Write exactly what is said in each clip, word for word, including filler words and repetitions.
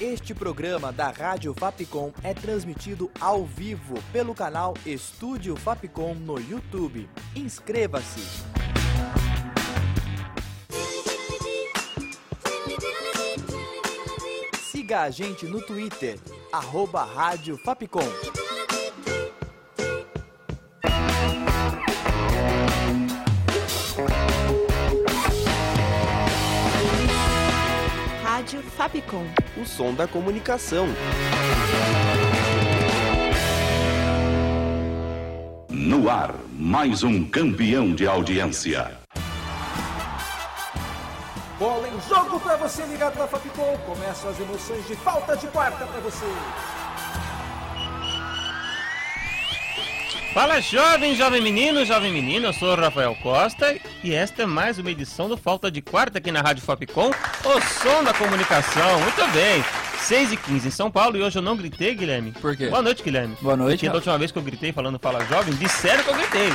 Este programa da Rádio Fapcom é transmitido ao vivo pelo canal Estúdio Fapcom no YouTube. Inscreva-se! Siga a gente no Twitter, arroba Rádio Fapcom. Rádio Fapcom. O som da comunicação. No ar, mais um campeão de audiência. Bola em jogo para você ligado na Fapcom. Começam as emoções de falta de quarta para você. Fala jovem, jovem menino, jovem menina, eu sou o Rafael Costa e esta é mais uma edição do Falta de Quarta aqui na Rádio Fapcom, o som da comunicação. Muito bem, seis e quinze em São Paulo e hoje eu não gritei, Guilherme. Por quê? Boa noite, Guilherme. Boa noite. Porque da última vez que eu gritei falando Fala Jovem, disseram que eu gritei.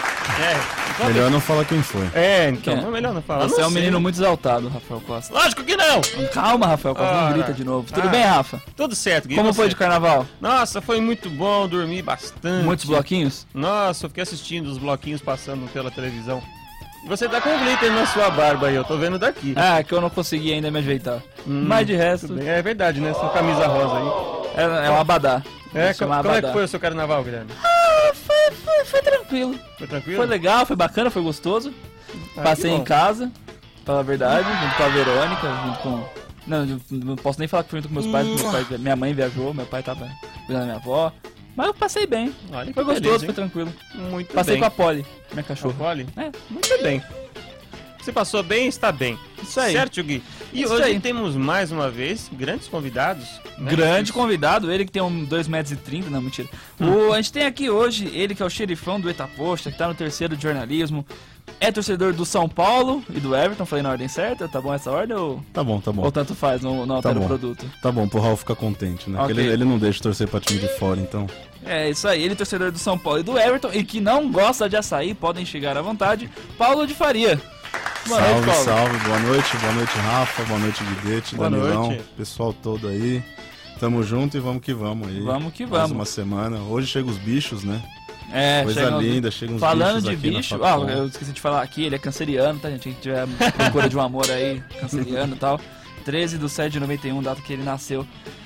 É, então, melhor não falar quem foi. É, então, é. melhor não falar. Você não é um sei. menino muito exaltado, Rafael Costa. Lógico que não! Calma, Rafael Costa, Ah, não grita de novo. Tudo ah. bem, Rafa? Tudo certo, Gui. Como você? foi de carnaval? Nossa, foi muito bom, dormi bastante. Muitos bloquinhos? Nossa, eu fiquei assistindo os bloquinhos passando pela televisão. Você tá com glitter na sua barba aí, eu tô vendo daqui. Ah, que eu não consegui ainda me ajeitar. Hum, Mas de resto, Tudo bem. É verdade, né? Sua camisa rosa aí. é, é um abadá. É, Isso co- um como é abadá. que foi o seu carnaval, Guilherme? Ah, foi, foi, foi tranquilo. Foi tranquilo? Foi legal, foi bacana, foi gostoso. Ah, Passei que bom. em casa, pra falar a verdade, junto com a Verônica, junto com... Não, eu não posso nem falar que foi junto com meus pais, porque meus pais, minha mãe viajou, meu pai tava cuidando da minha avó. Mas eu passei bem. Olha que Foi gostoso, beleza, foi hein? tranquilo. Muito Passei bem. com a Polly, minha Com a cachorra. Polly? É, Muito bem. Você passou bem, está bem. isso aí. Certo, Gui? E Isso hoje aí. temos mais uma vez grandes convidados. né? Grande convidado, ele que tem um dois metros e trinta, não, mentira. O, a gente tem aqui hoje ele que é o xerifão do Etaposta, que tá no terceiro de jornalismo. É torcedor do São Paulo e do Everton, falei na ordem certa? Tá bom essa ordem ou, Tá bom, tá bom. ou tanto faz, não, não altera Tá o bom. produto? Tá bom, pro Raul ficar contente, né? Porque Ok. Ele, ele não deixa de torcer pra time de fora, então. É isso aí, ele torcedor do São Paulo e do Everton e que não gosta de açaí, podem chegar à vontade. Paulo de Faria. Boa salve, noite, Paulo. salve, boa noite, boa noite, Rafa, boa noite, Guidete, Boa Danilão, noite. pessoal todo aí. Tamo junto e vamos que vamos aí. Vamos que Mais vamos. uma semana. Hoje chega os bichos, né? É, Coisa chega- linda, chega uns Falando bichos de aqui na bicho, Fapcom. ah, eu esqueci de falar aqui, ele é canceriano, tá, gente? Quem tiver procura de um amor aí, canceriano e tal. treze de sete de noventa e um, data que ele nasceu.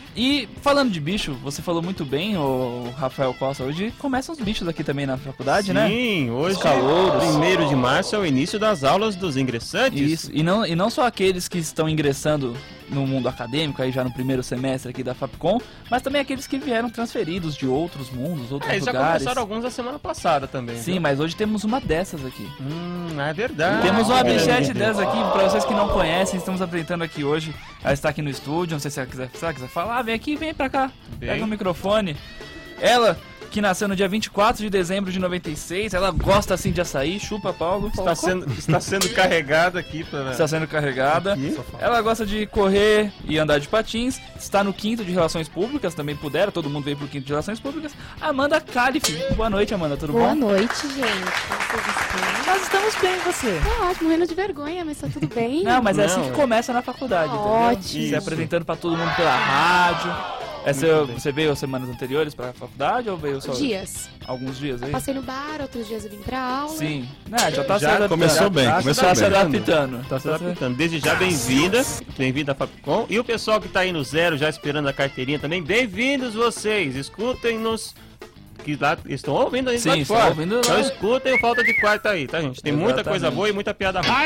E falando de bicho, você falou muito bem, o Rafael Costa, hoje começam os bichos aqui também na faculdade, né? Sim, hoje, Os calouros. primeiro de março, é o início das aulas dos ingressantes. Isso, e não, e não só aqueles que estão ingressando no mundo acadêmico, aí já no primeiro semestre aqui da Fapcom, mas também aqueles que vieram transferidos de outros mundos, outros É, já lugares. começaram alguns a semana passada também. Sim, viu? mas hoje temos uma dessas aqui. Hum, é verdade. Temos uma É. bichete dessas aqui, pra vocês que não conhecem, estamos apresentando aqui hoje. Ela está aqui no estúdio, não sei se ela quiser, se ela quiser falar, vem aqui, vem pra cá, Bem. pega o microfone. Ela, que nasceu no dia vinte e quatro de dezembro de noventa e seis, ela gosta assim de açaí, chupa Paulo. Está sendo, está sendo carregada aqui para... Está sendo carregada. Aqui. Ela gosta de correr e andar de patins. Está no quinto de Relações Públicas, também pudera, todo mundo veio pro quinto de Relações Públicas. Amanda Calife. Boa noite, Amanda, tudo Boa bom? noite, gente. Como vocês estão? Nós estamos bem, e você? Tá ótimo, morrendo de vergonha, mas tá tudo bem. Não, mas é assim Não, que é. começa na faculdade, Tá entendeu? ótimo. Se Isso. apresentando pra todo mundo pela rádio. Essa, Muito bem. você veio as semanas anteriores pra faculdade ou veio só Dias. alguns dias aí? Passei no bar, outros dias eu vim pra aula. Sim. Não, já tá Já se adaptando. começou bem, tá começou Tá se bem. adaptando. Tá se adaptando. Desde já, bem-vinda. Bem-vinda à Fapcom. E o pessoal que tá aí no zero, já esperando a carteirinha também, bem-vindos vocês. Escutem-nos. Que lá estão ouvindo a gente Sim, lá de estão fora. ouvindo lá. Então escutem o Falta de Quarta aí, tá, gente? Tem muita Exatamente. coisa boa e muita piada boa.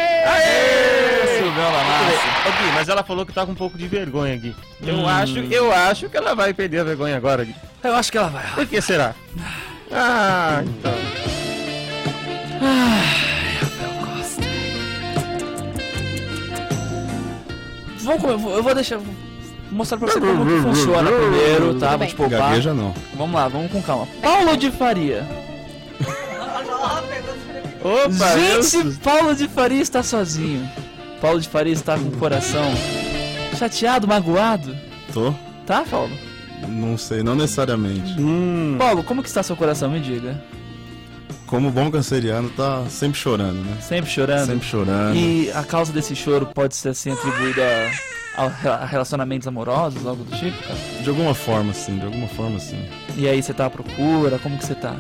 Silvão Lanassi. Ô, Gui, mas ela falou que tá com um pouco de vergonha, Gui. Eu, Hum. acho, eu acho que ela vai perder a vergonha agora, Gui. Eu acho que ela vai. Por que será? Ah, então. Vamos, comer, eu vou- eu vou deixar. Vou mostrar pra você como que funciona primeiro, tá? Vou bem. te poupar. Gagueja não. Vamos lá, vamos com calma. Paulo de Faria. Opa, Gente, Deus. Paulo de Faria está sozinho. Paulo de Faria está com o coração chateado, magoado. Tô? Tá, Paulo? Não sei, não necessariamente. Hum, Paulo, como que está seu coração? Me diga. Como bom canceriano, tá sempre chorando, né? Sempre chorando. Sempre chorando. E a causa desse choro pode ser assim atribuída a, a relacionamentos amorosos, algo do tipo, cara? De alguma forma, sim, de alguma forma, sim. E aí, você tá à procura? Como que você tá?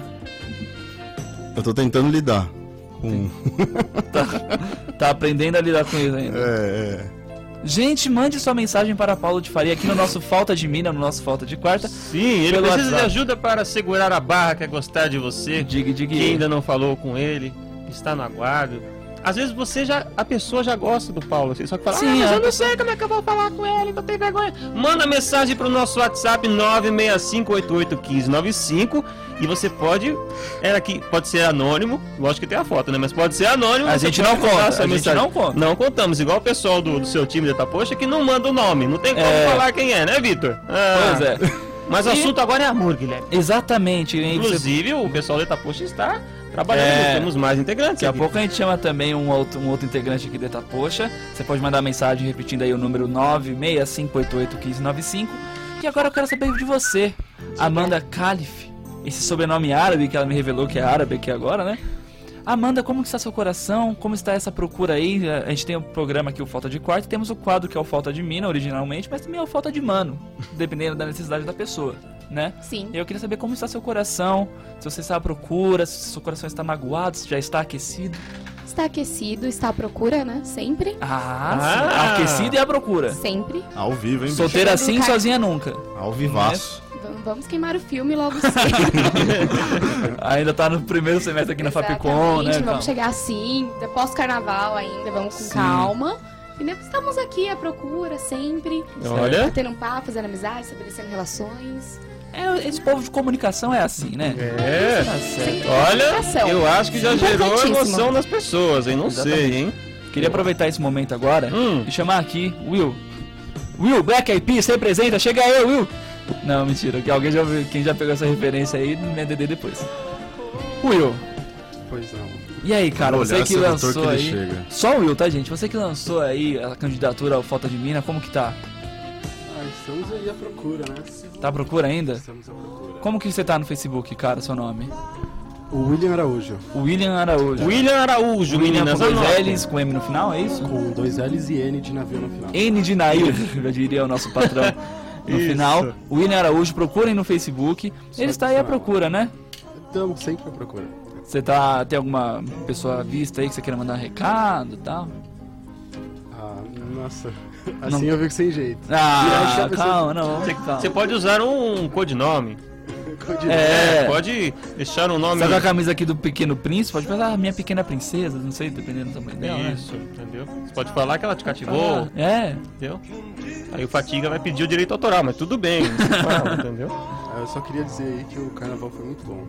Eu tô tentando lidar com... Tá, tá aprendendo a lidar com isso ainda. É, é. Gente, mande sua mensagem para Paulo de Faria aqui no nosso Falta de Mina, no nosso Falta de Quarta. Sim, ele Pelo precisa de WhatsApp. ajuda para segurar a barra, quer gostar de você. Diga, diga. Que ainda não falou com ele, está no aguardo. Às vezes você já, a pessoa já gosta do Paulo, assim, só que fala, Sim, ah, mas a eu não pessoa- sei como é que eu vou falar com ele, que eu tenho vergonha. Manda mensagem pro nosso WhatsApp nove seis cinco oito oito um cinco nove cinco e você pode, é aqui, pode ser anônimo, lógico que tem a foto, né, mas pode ser anônimo. A você gente pode não mandar conta, sua a gente mensagem. não conta. Não contamos, igual o pessoal do, do seu time da Itapoxa que não manda o nome, não tem como É. falar quem é, né, Vitor? Ah, Pois é. Mas o E- assunto agora é amor, Guilherme. Exatamente. hein? Você- Inclusive, o pessoal da Itapoxa está trabalhando, É. temos mais integrantes Daqui a aqui. pouco a gente chama também um outro, um outro integrante aqui da Itapoxa. Você pode mandar mensagem repetindo aí o número nove seis cinco oito oito um cinco nove cinco. E agora eu quero saber de você, Amanda Calif. Esse sobrenome árabe que ela me revelou que é árabe aqui agora, né? Amanda, como que está seu coração? Como está essa procura aí? A gente tem o programa aqui, o Falta de Quarto, e temos o quadro que é o Falta de Mina, originalmente, mas também é o Falta de Mano, dependendo da necessidade da pessoa, né? Sim. E eu queria saber como está seu coração, se você está à procura, se seu coração está magoado, se já está aquecido. Está aquecido, está à procura, né? Sempre. Ah, Ah. sim. Aquecido e à procura. Sempre. Ao vivo, hein, bicho? Solteira Chegando assim, no car- sozinha nunca. Ao vivaço. Vamos- Vamos queimar o filme logo cedo. Ainda tá no primeiro semestre aqui na Fapcom, né? Exatamente, Calma. vamos chegar assim, pós-carnaval ainda, vamos com Sim. calma. Entendeu? Estamos aqui à procura sempre. Olha. Batendo um papo, fazendo amizade, estabelecendo relações. É, esse povo de comunicação é assim, né? É. Tá certo. Olha, Comunicação. eu acho que já gerou Importantíssimo. emoção nas pessoas, hein? Não Exatamente. sei, hein? Queria aproveitar esse momento agora Hum. e chamar aqui Will. Will, Black Eyed Peas, representa, chega aí, Will! Não, mentira, que alguém já viu- quem já pegou essa referência aí, me D D depois. Will, Pois não. e aí, cara, Vou você olhar que se o doutor lançou que ele aí. chega. Só o Will, tá, gente? Você que lançou aí a candidatura ao Falta de Mina, como que tá? Ah, estamos aí à procura, né? Tá à procura ainda? Estamos à procura. Como que você tá no Facebook, cara, seu nome? O William Araújo, William Araújo. William Araújo, William meninas. com dois anotem. L's, com M no final, é isso? com dois L's e N de navio no final. N de Nair, já diria o nosso patrão. No Isso. final, o William Araújo, procurem no Facebook. Ele está aí à procura, né? Estamos sempre à procura. Você tá, tem alguma pessoa à vista aí que você queira mandar um recado e tal? Ah, nossa. Não- Assim eu fico sem jeito. Ah, Virar a chave, calma, não. Você, calma. você pode usar um codinome. Codinome. É, Pode deixar um nome. Você tá com a camisa aqui do Pequeno Príncipe, pode falar, ah, minha pequena princesa, não sei, dependendo do tamanho dela, né? Isso, entendeu? Você pode falar que ela te cativou, Ah, é, entendeu? Aí o Fatiga vai pedir o direito autoral, mas tudo bem, você fala, entendeu? Ah, eu só queria dizer aí que o carnaval foi muito bom.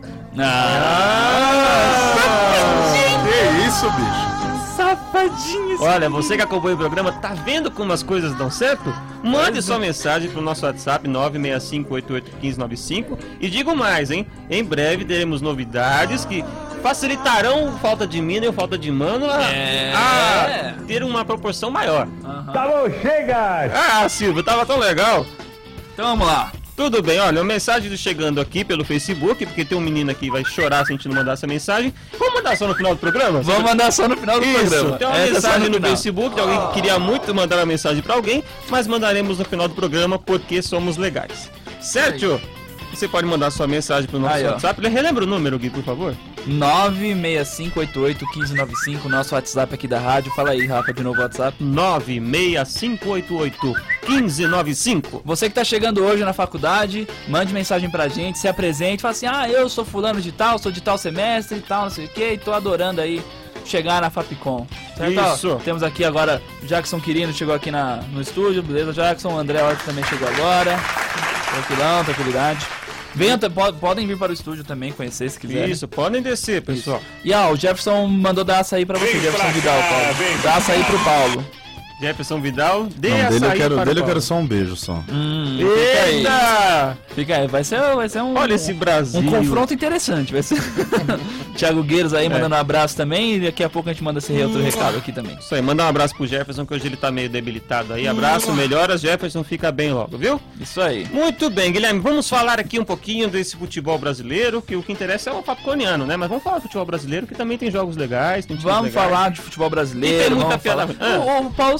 Que isso, bicho? safadinho. Olha, você que acompanha o programa, tá vendo como as coisas dão certo? Mande sua mensagem pro nosso WhatsApp nove seis cinco oito oito um cinco nove cinco e digo mais, hein? Em breve teremos novidades que facilitarão o Falta de Mina e o Falta de Mano a, É. a ter uma proporção maior. Aham. Ah, Silvio, tava tão legal. Então vamos lá. Tudo bem, olha, uma mensagem chegando aqui pelo Facebook, porque tem um menino aqui que vai chorar se a gente não mandar essa mensagem. Vamos mandar só no final do programa? Vamos mandar só no final do Isso, programa. tem uma Essa é só mensagem no final. Facebook de alguém que queria muito mandar uma mensagem pra alguém, mas mandaremos no final do programa porque somos legais. Certo? Você pode mandar sua mensagem pro nosso Aí, ó. WhatsApp. Relembra o número, Gui, por favor. nove seis cinco oito oito um cinco nove cinco, nosso WhatsApp aqui da rádio. Fala aí, Rafa, de novo o WhatsApp. nove seis cinco oito oito um cinco nove cinco. Você que tá chegando hoje na faculdade, mande mensagem pra gente, se apresente, fala assim, ah, eu sou fulano de tal, sou de tal semestre e tal, não sei o que, e tô adorando aí chegar na Fapcom. Certo? Isso. Ó, temos aqui agora Jackson Quirino, chegou aqui na, no estúdio, beleza, Jackson, o André Horta também chegou agora. Tranquilão, tranquilidade. Venham, t- po- podem vir para o estúdio também, conhecer se quiserem. Isso, podem descer, pessoal. E ó, o Jefferson mandou dar açaí pra você, Jefferson Vidal, Paulo. Dá açaí pro Paulo. Jefferson Vidal, dê Não, dele eu açaí quero, para dele eu o quero Paulo. só um beijo só. Hum, fica aí. Eita! Fica aí, vai ser, vai ser um. Olha esse Brasil. Um confronto interessante, vai ser. Thiago Gueiros aí mandando um abraço também, e daqui a pouco a gente manda esse outro recado aqui também. Isso aí, manda um abraço pro Jefferson, que hoje ele tá meio debilitado aí. Abraço, melhoras, Jefferson, fica bem logo, viu? Isso aí. Muito bem, Guilherme, vamos falar aqui um pouquinho desse futebol brasileiro, que o que interessa é o papiconiano, né? Mas vamos falar do futebol brasileiro, que também tem jogos legais, tem times Vamos legais. falar de futebol E brasileiro. tem muita Vamos piada. falar... Ah. O, o Paulo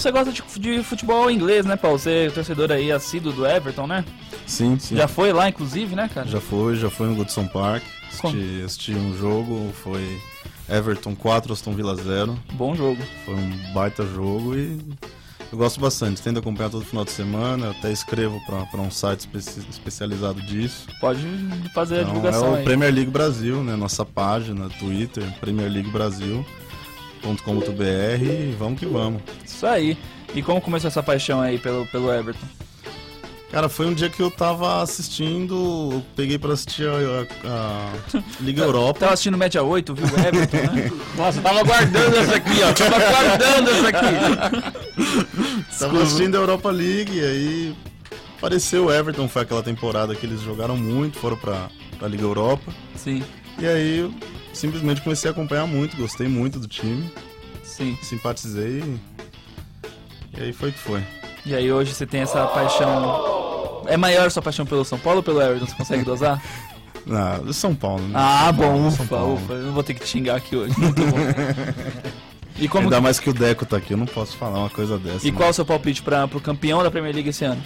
você gosta de, de futebol inglês, né, Paulo? Você é torcedor aí assíduo do Everton, né? Sim, sim. Já foi lá, inclusive, né, cara? Já foi, já foi no Goodson Park. Como? Assisti, assisti um jogo, foi Everton quatro, Aston Villa zero. Bom jogo. Foi um baita jogo e eu gosto bastante. Tento acompanhar todo final de semana, eu até escrevo para um site especi especializado disso. Pode fazer então, a divulgação é o aí. Premier League Brasil, né? Nossa página, Twitter, Premier League Brasil ponto com ponto b r e vamos que vamos. Isso aí. E como começou essa paixão aí pelo, pelo Everton? Cara, foi um dia que eu tava assistindo, eu peguei pra assistir a, a, a Liga Europa. Tava assistindo Média oito, viu o Everton, né? Nossa, eu tava guardando essa aqui, ó. Tava guardando essa aqui. Tava assistindo a Europa League e aí apareceu o Everton, foi aquela temporada que eles jogaram muito, foram pra, pra Liga Europa. Sim. E aí eu simplesmente comecei a acompanhar muito, gostei muito do time. Sim. Simpatizei e aí foi que foi. E aí hoje você tem essa paixão... É maior a sua paixão pelo São Paulo ou pelo Everton? Você consegue dosar? Ah, do São Paulo, né? Ah, bom, São ufa, Paulo. ufa. Eu não vou ter que te xingar aqui hoje. Muito bom. E como Ainda que... mais que o Deco tá aqui, eu não posso falar uma coisa dessa. E né? qual é o seu palpite para pro campeão da Premier League esse ano?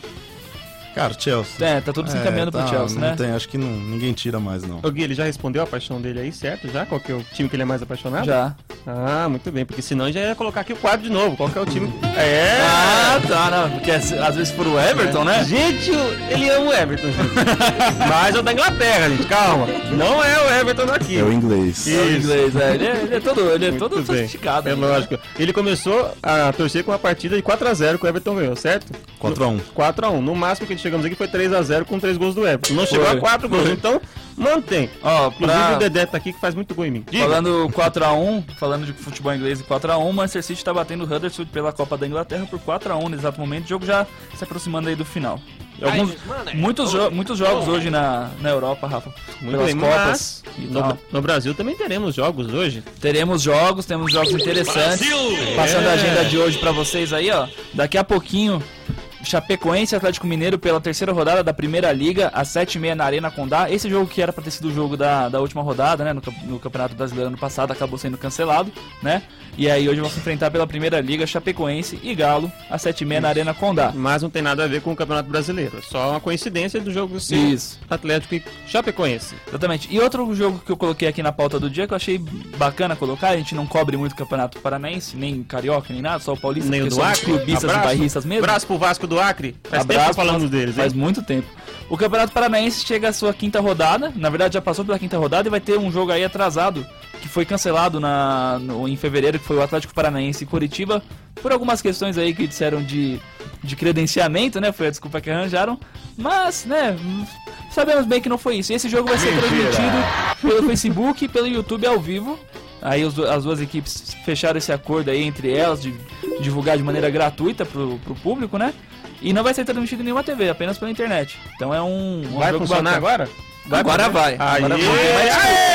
Cara, Chelsea. É, tá tudo se encaminhando tá, pro Chelsea, não né? Tem, acho que não, ninguém tira mais, não. O Gui, ele já respondeu a paixão dele aí, certo? Já? Qual que é o time que ele é mais apaixonado? Já. Ah, muito bem, porque senão já ia colocar aqui o quadro de novo. Qual que é o time? É! Ah, tá, não. Porque às vezes for o Everton, né? Gente, ele ama o Everton, gente. Mas é o da Inglaterra, gente, calma. Não é o Everton daqui. É o inglês. É o inglês, é. Ele é, ele é todo, ele é todo Muito bem. sofisticado. É né? lógico. Ele começou a torcer com uma partida de quatro a zero que o Everton ganhou, certo? quatro a um. quatro a um. No máximo que a gente chegamos aqui foi três a zero com três gols do Everton. Não chegou Foi. a quatro gols, então mantém. Ó, Inclusive pra... o Dedé tá aqui que faz muito gol em mim. Diga. Falando quatro a um, falando de futebol inglês e quatro a um, Manchester City tá batendo o Huddersfield pela Copa da Inglaterra por quatro a um no exato momento. O jogo já se aproximando aí do final. Alguns, muitos, jo muitos jogos hoje na, na Europa, Rafa. Muito pelas bem, Copas. mas e no, tal. no Brasil também teremos jogos hoje. Teremos jogos, temos jogos interessantes. Passando É. a agenda de hoje pra vocês aí, ó. Daqui a pouquinho, Chapecoense e Atlético Mineiro pela terceira rodada da Primeira Liga, às sete e meia na Arena Condá. Esse jogo que era pra ter sido o jogo da, da última rodada, né, no, no Campeonato Brasileiro ano passado, acabou sendo cancelado, né? E aí hoje vão se enfrentar pela Primeira Liga, Chapecoense e Galo, às sete e meia na Arena Condá. Mas não tem nada a ver com o Campeonato Brasileiro. É só uma coincidência do jogo ser Isso. Atlético e Chapecoense. Exatamente. E outro jogo que eu coloquei aqui na pauta do dia, que eu achei bacana colocar, a gente não cobre muito o Campeonato Paranaense, nem Carioca, nem nada, só o Paulista, Nem o porque do somos Acre. clubistas e Abraço. bairristas mesmo. Abraço pro Vasco do Acre. Faz tempo Abraço, que falamos faz- deles, hein? Faz muito tempo. O Campeonato Paranaense chega à sua quinta rodada, na verdade já passou pela quinta rodada e vai ter um jogo aí atrasado, que foi cancelado na, no- em fevereiro, que foi o Atlético Paranaense e Coritiba, por algumas questões aí que disseram de, de credenciamento, né, foi a desculpa que arranjaram, mas, né, sabemos bem que não foi isso. E esse jogo vai ser transmitido pelo Facebook e pelo YouTube ao vivo. Aí os do- as duas equipes fecharam esse acordo aí entre elas de divulgar de maneira gratuita pro, pro público, né? E não vai ser transmitido em nenhuma T V, apenas pela internet. Então é um, um Vai jogo funcionar bacana. agora? Agora poder? vai. Aê! Agora vai ter mais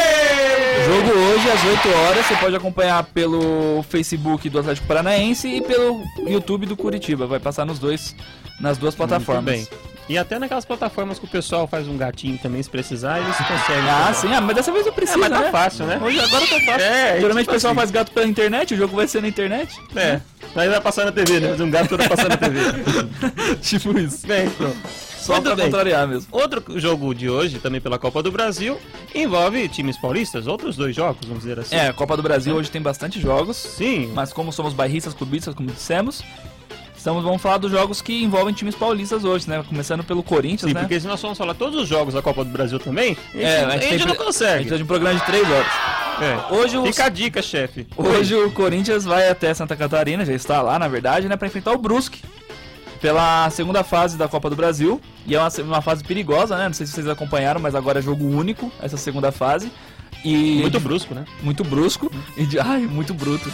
Aê! Jogo hoje às oito horas, você pode acompanhar pelo Facebook do Atlético Paranaense e pelo YouTube do Curitiba. Vai passar nos dois, nas duas plataformas. Muito bem. E até naquelas plataformas que o pessoal faz um gatinho também, se precisar, eles conseguem. Ah, sim, ah, mas dessa vez eu preciso, É, mas tá né? fácil, né? Hoje agora tá fácil. É, Geralmente tipo o pessoal assim. faz gato pela internet, o jogo vai ser na internet. É. Aí vai passar na T V, né? Fazer um gato toda passar na T V. Tipo isso. Bem, pronto. Só Muito pra bem. contrariar mesmo. Outro jogo de hoje, também pela Copa do Brasil, envolve times paulistas, outros dois jogos, vamos dizer assim. É, a Copa do Brasil hoje tem bastante jogos, Sim. mas como somos bairristas, clubistas, como dissemos, estamos, vamos falar dos jogos que envolvem times paulistas hoje, né? Começando pelo Corinthians, Sim, né? porque se nós formos falar todos os jogos da Copa do Brasil também, a gente, É, a gente tem não pre- A gente consegue. precisa de um programa de três horas. É. Hoje o, Fica a dica, chefe. hoje o Corinthians vai até Santa Catarina, já está lá, na verdade, né? Pra enfrentar o Brusque pela segunda fase da Copa do Brasil. E é uma, uma fase perigosa, né? Não sei se vocês acompanharam, mas agora é jogo único, essa segunda fase. E Muito brusco, né? muito brusco e de, ai, muito bruto.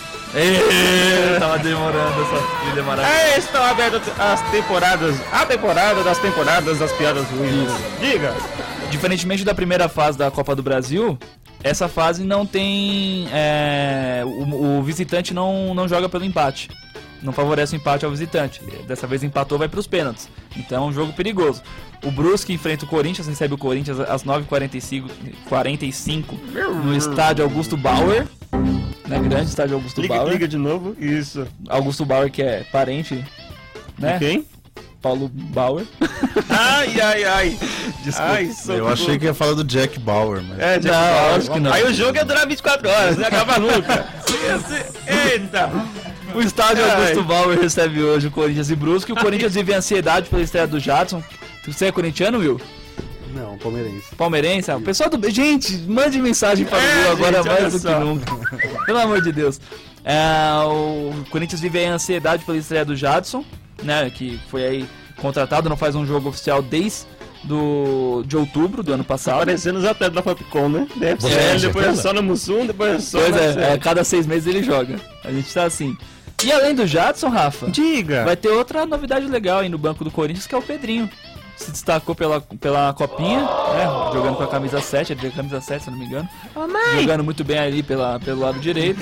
Ê, tava demorando essa trilha maravilhosa. É, estão abertas as temporadas, a temporada das temporadas das piadas ruins. Diga. Diferentemente da primeira fase da Copa do Brasil, essa fase não tem. É, o, o visitante não, não joga pelo empate. Não favorece o empate ao visitante. Dessa vez empatou, vai para os pênaltis. Então é um jogo perigoso. O Brusque enfrenta o Corinthians, recebe o Corinthians às nove e quarenta e cinco no estádio Augusto Bauer. né? Grande estádio Augusto Liga, Bauer. liga de novo, isso. Augusto Bauer, que é parente, né? Quem? Paulo Bauer. Ai, ai, ai. Desculpa. Ai, Eu socorro. achei que ia falar do Jack Bauer, mas... É, Jack Não, Bauer. acho que não. Aí o jogo ia durar vinte e quatro horas, não ia acabar nunca. Eita. O estádio Ai. Augusto Bauer recebe hoje o Corinthians e Brusque. O Corinthians vive ansiedade pela estreia do Jadson. Você é corintiano, Will? Não, palmeirense. Palmeirense? Ah, o pessoal do... Gente, mande mensagem para o É, Will agora gente, mais olha do só. que nunca. Pelo amor de Deus. É, o Corinthians vive a ansiedade pela estreia do Jadson, né? Que foi aí contratado, não faz um jogo oficial desde do, de outubro do ano passado. Parecendo os atletas da Fapcom, né? Deve Você ser, tem depois é certeza? só no Mussum, depois é só Pois na é, série. é, cada seis meses ele joga. A gente tá assim. E além do Jadson, Rafa, Diga. vai ter outra novidade legal aí no banco do Corinthians, que é o Pedrinho. Se destacou pela, pela copinha, né? Jogando com a camisa sete, ele tem a camisa sete, se eu não me engano. Jogando muito bem ali pela, pelo lado direito.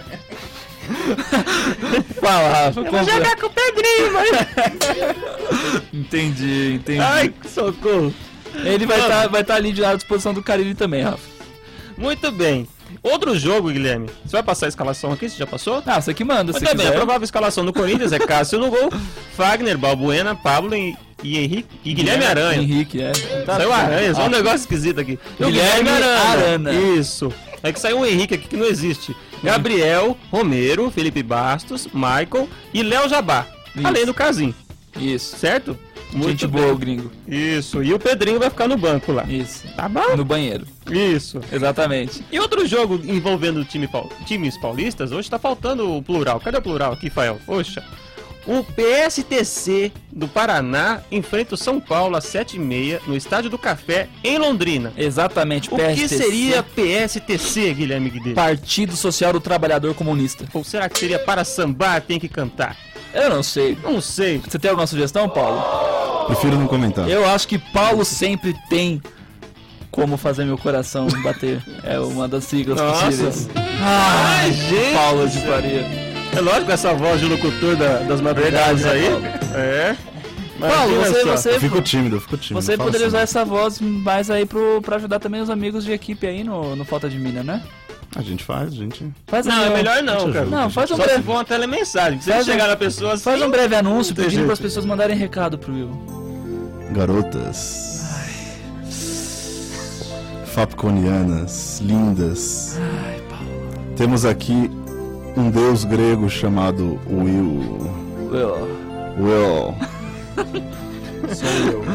Fala, Rafa. Eu vou jogar com o Pedrinho, mas... Entendi, entendi. Ai, que socorro. Ele vai estar vai tá ali de à disposição do Carille também, Rafa. Muito bem. Outro jogo, Guilherme. Você vai passar a escalação aqui? Você já passou? Ah, você que manda, se Muito bem, a quiser. provável escalação do Corinthians é Cássio no gol, Fagner, Balbuena, Pablo e, e Henrique e Guilherme Aranha. Henrique, é. Saiu Aranha, só um negócio esquisito aqui. E o Guilherme Arana. Isso. É que saiu um Henrique aqui que não existe. Gabriel, Romero, Felipe Bastos, Michael e Léo Jabá. Isso. Além do Casim, Isso. certo? Gente bem. boa, o gringo. Isso. E o Pedrinho vai ficar no banco lá. Isso. Tá bom? No banheiro. Isso. Exatamente. E outro jogo envolvendo time pau- times paulistas, hoje tá faltando o plural. Cadê o plural aqui, Fael? Poxa. O P S T C do Paraná enfrenta o São Paulo às sete e meia no Estádio do Café, em Londrina. Exatamente. O P S que T C, seria P S T C, Guilherme Guedes? Partido Social do Trabalhador Comunista. Ou será que seria para sambar, tem que cantar? Eu não sei. Não sei. Você tem alguma sugestão, Paulo? Prefiro não comentar. Eu acho que Paulo sempre tem como fazer meu coração bater. É uma das siglas Nossa. possíveis. Ai, gente. Paulo de Faria. É lógico, essa voz de locutor da- das madrugadas Verdade, aí. né, É. Paulo, Imagina você, só. Eu você, fico tímido, eu fico tímido. você fala poderia assim. usar essa voz mais aí pro, pra ajudar também os amigos de equipe aí no, no Falta de Mina, né? A gente faz, a gente... Faz Não, aí é um- melhor não, cara. Não, faz um Só se breve, for uma telemensagem. Se Faz você um- chegar na pessoa assim... faz um breve anúncio tem pedindo jeito. para as pessoas mandarem recado pro Will. Garotas... Fapconianas, lindas. Ai, Paulo. Temos aqui um deus grego chamado Will. Will. Will. Sou eu.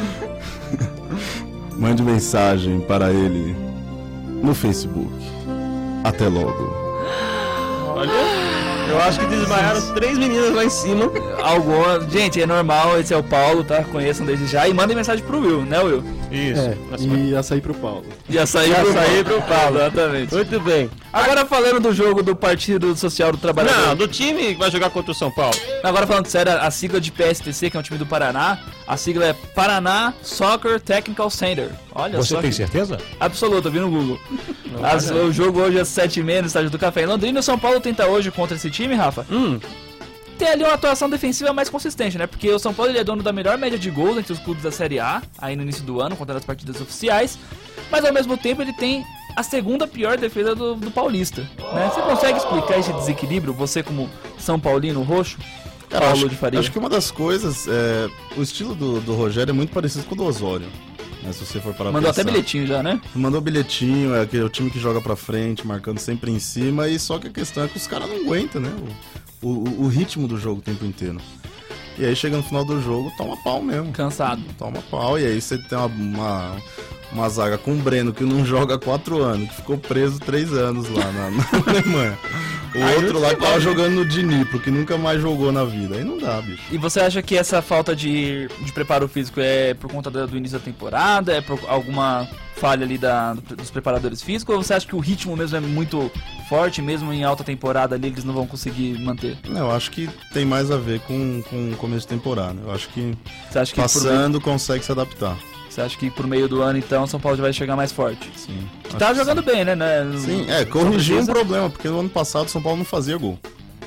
Mande mensagem para ele no Facebook. Até logo. Olha, eu acho que desmaiaram três meninas lá em cima. Alguma... Gente, é normal, esse é o Paulo, tá? Conheçam desde já. E mandem mensagem pro Will, né, Will? Isso. É, e açaí pro Paulo. Já saiu Já pro saí Paulo. pro Paulo. Exatamente. Muito bem. Agora falando do jogo do Partido Social do Trabalhador. Não, do time que vai jogar contra o São Paulo. Agora falando sério, a sigla de P S T C, que é um time do Paraná, a sigla é Paraná Soccer Technical Center. Olha Você só. tem que- certeza? Absoluta, vi no Google. As- o jogo hoje é às sete e meia no Estádio do Café em Londrina. O São Paulo tenta hoje contra esse time, Rafa. Hum, Tem ali uma atuação defensiva mais consistente, né? Porque o São Paulo ele é dono da melhor média de gols entre os clubes da Série A, aí no início do ano, contando as partidas oficiais. Mas ao mesmo tempo ele tem a segunda pior defesa do, do Paulista, né? Você consegue explicar esse desequilíbrio, você como São Paulino roxo? Cara, Paulo acho, de Faria. acho que uma das coisas é. O estilo do, do Rogério é muito parecido com o do Osório. Né, se você for para Mandou pensar. até bilhetinho já, né? Mandou bilhetinho, é aquele o time que joga pra frente, marcando sempre em cima, e só que a questão é que os caras não aguentam, né? O, o, o ritmo do jogo o tempo inteiro. E aí chega no final do jogo, toma pau mesmo. Cansado. Toma pau, e aí você tem uma, uma, uma zaga com o Breno, que não joga há quatro anos, que ficou preso três anos lá na, na Alemanha. O Aí outro não lá se que tava pode. jogando no Dnipro, que nunca mais jogou na vida. Aí não dá, bicho. E você acha que essa falta de, de preparo físico é por conta da- do início da temporada? É por alguma falha ali da, dos preparadores físicos? Ou você acha que o ritmo mesmo é muito forte, mesmo em alta temporada ali eles não vão conseguir manter? Não, eu acho que tem mais a ver com, com o começo de temporada. Eu acho que Você acha que por, passando consegue se adaptar. você acha que por meio do ano então São Paulo já vai chegar mais forte? Sim. Que tá Acho que jogando bem, né? né? Sim, é, Só corrigir um precisa- problema, porque no ano passado o São Paulo não fazia gol.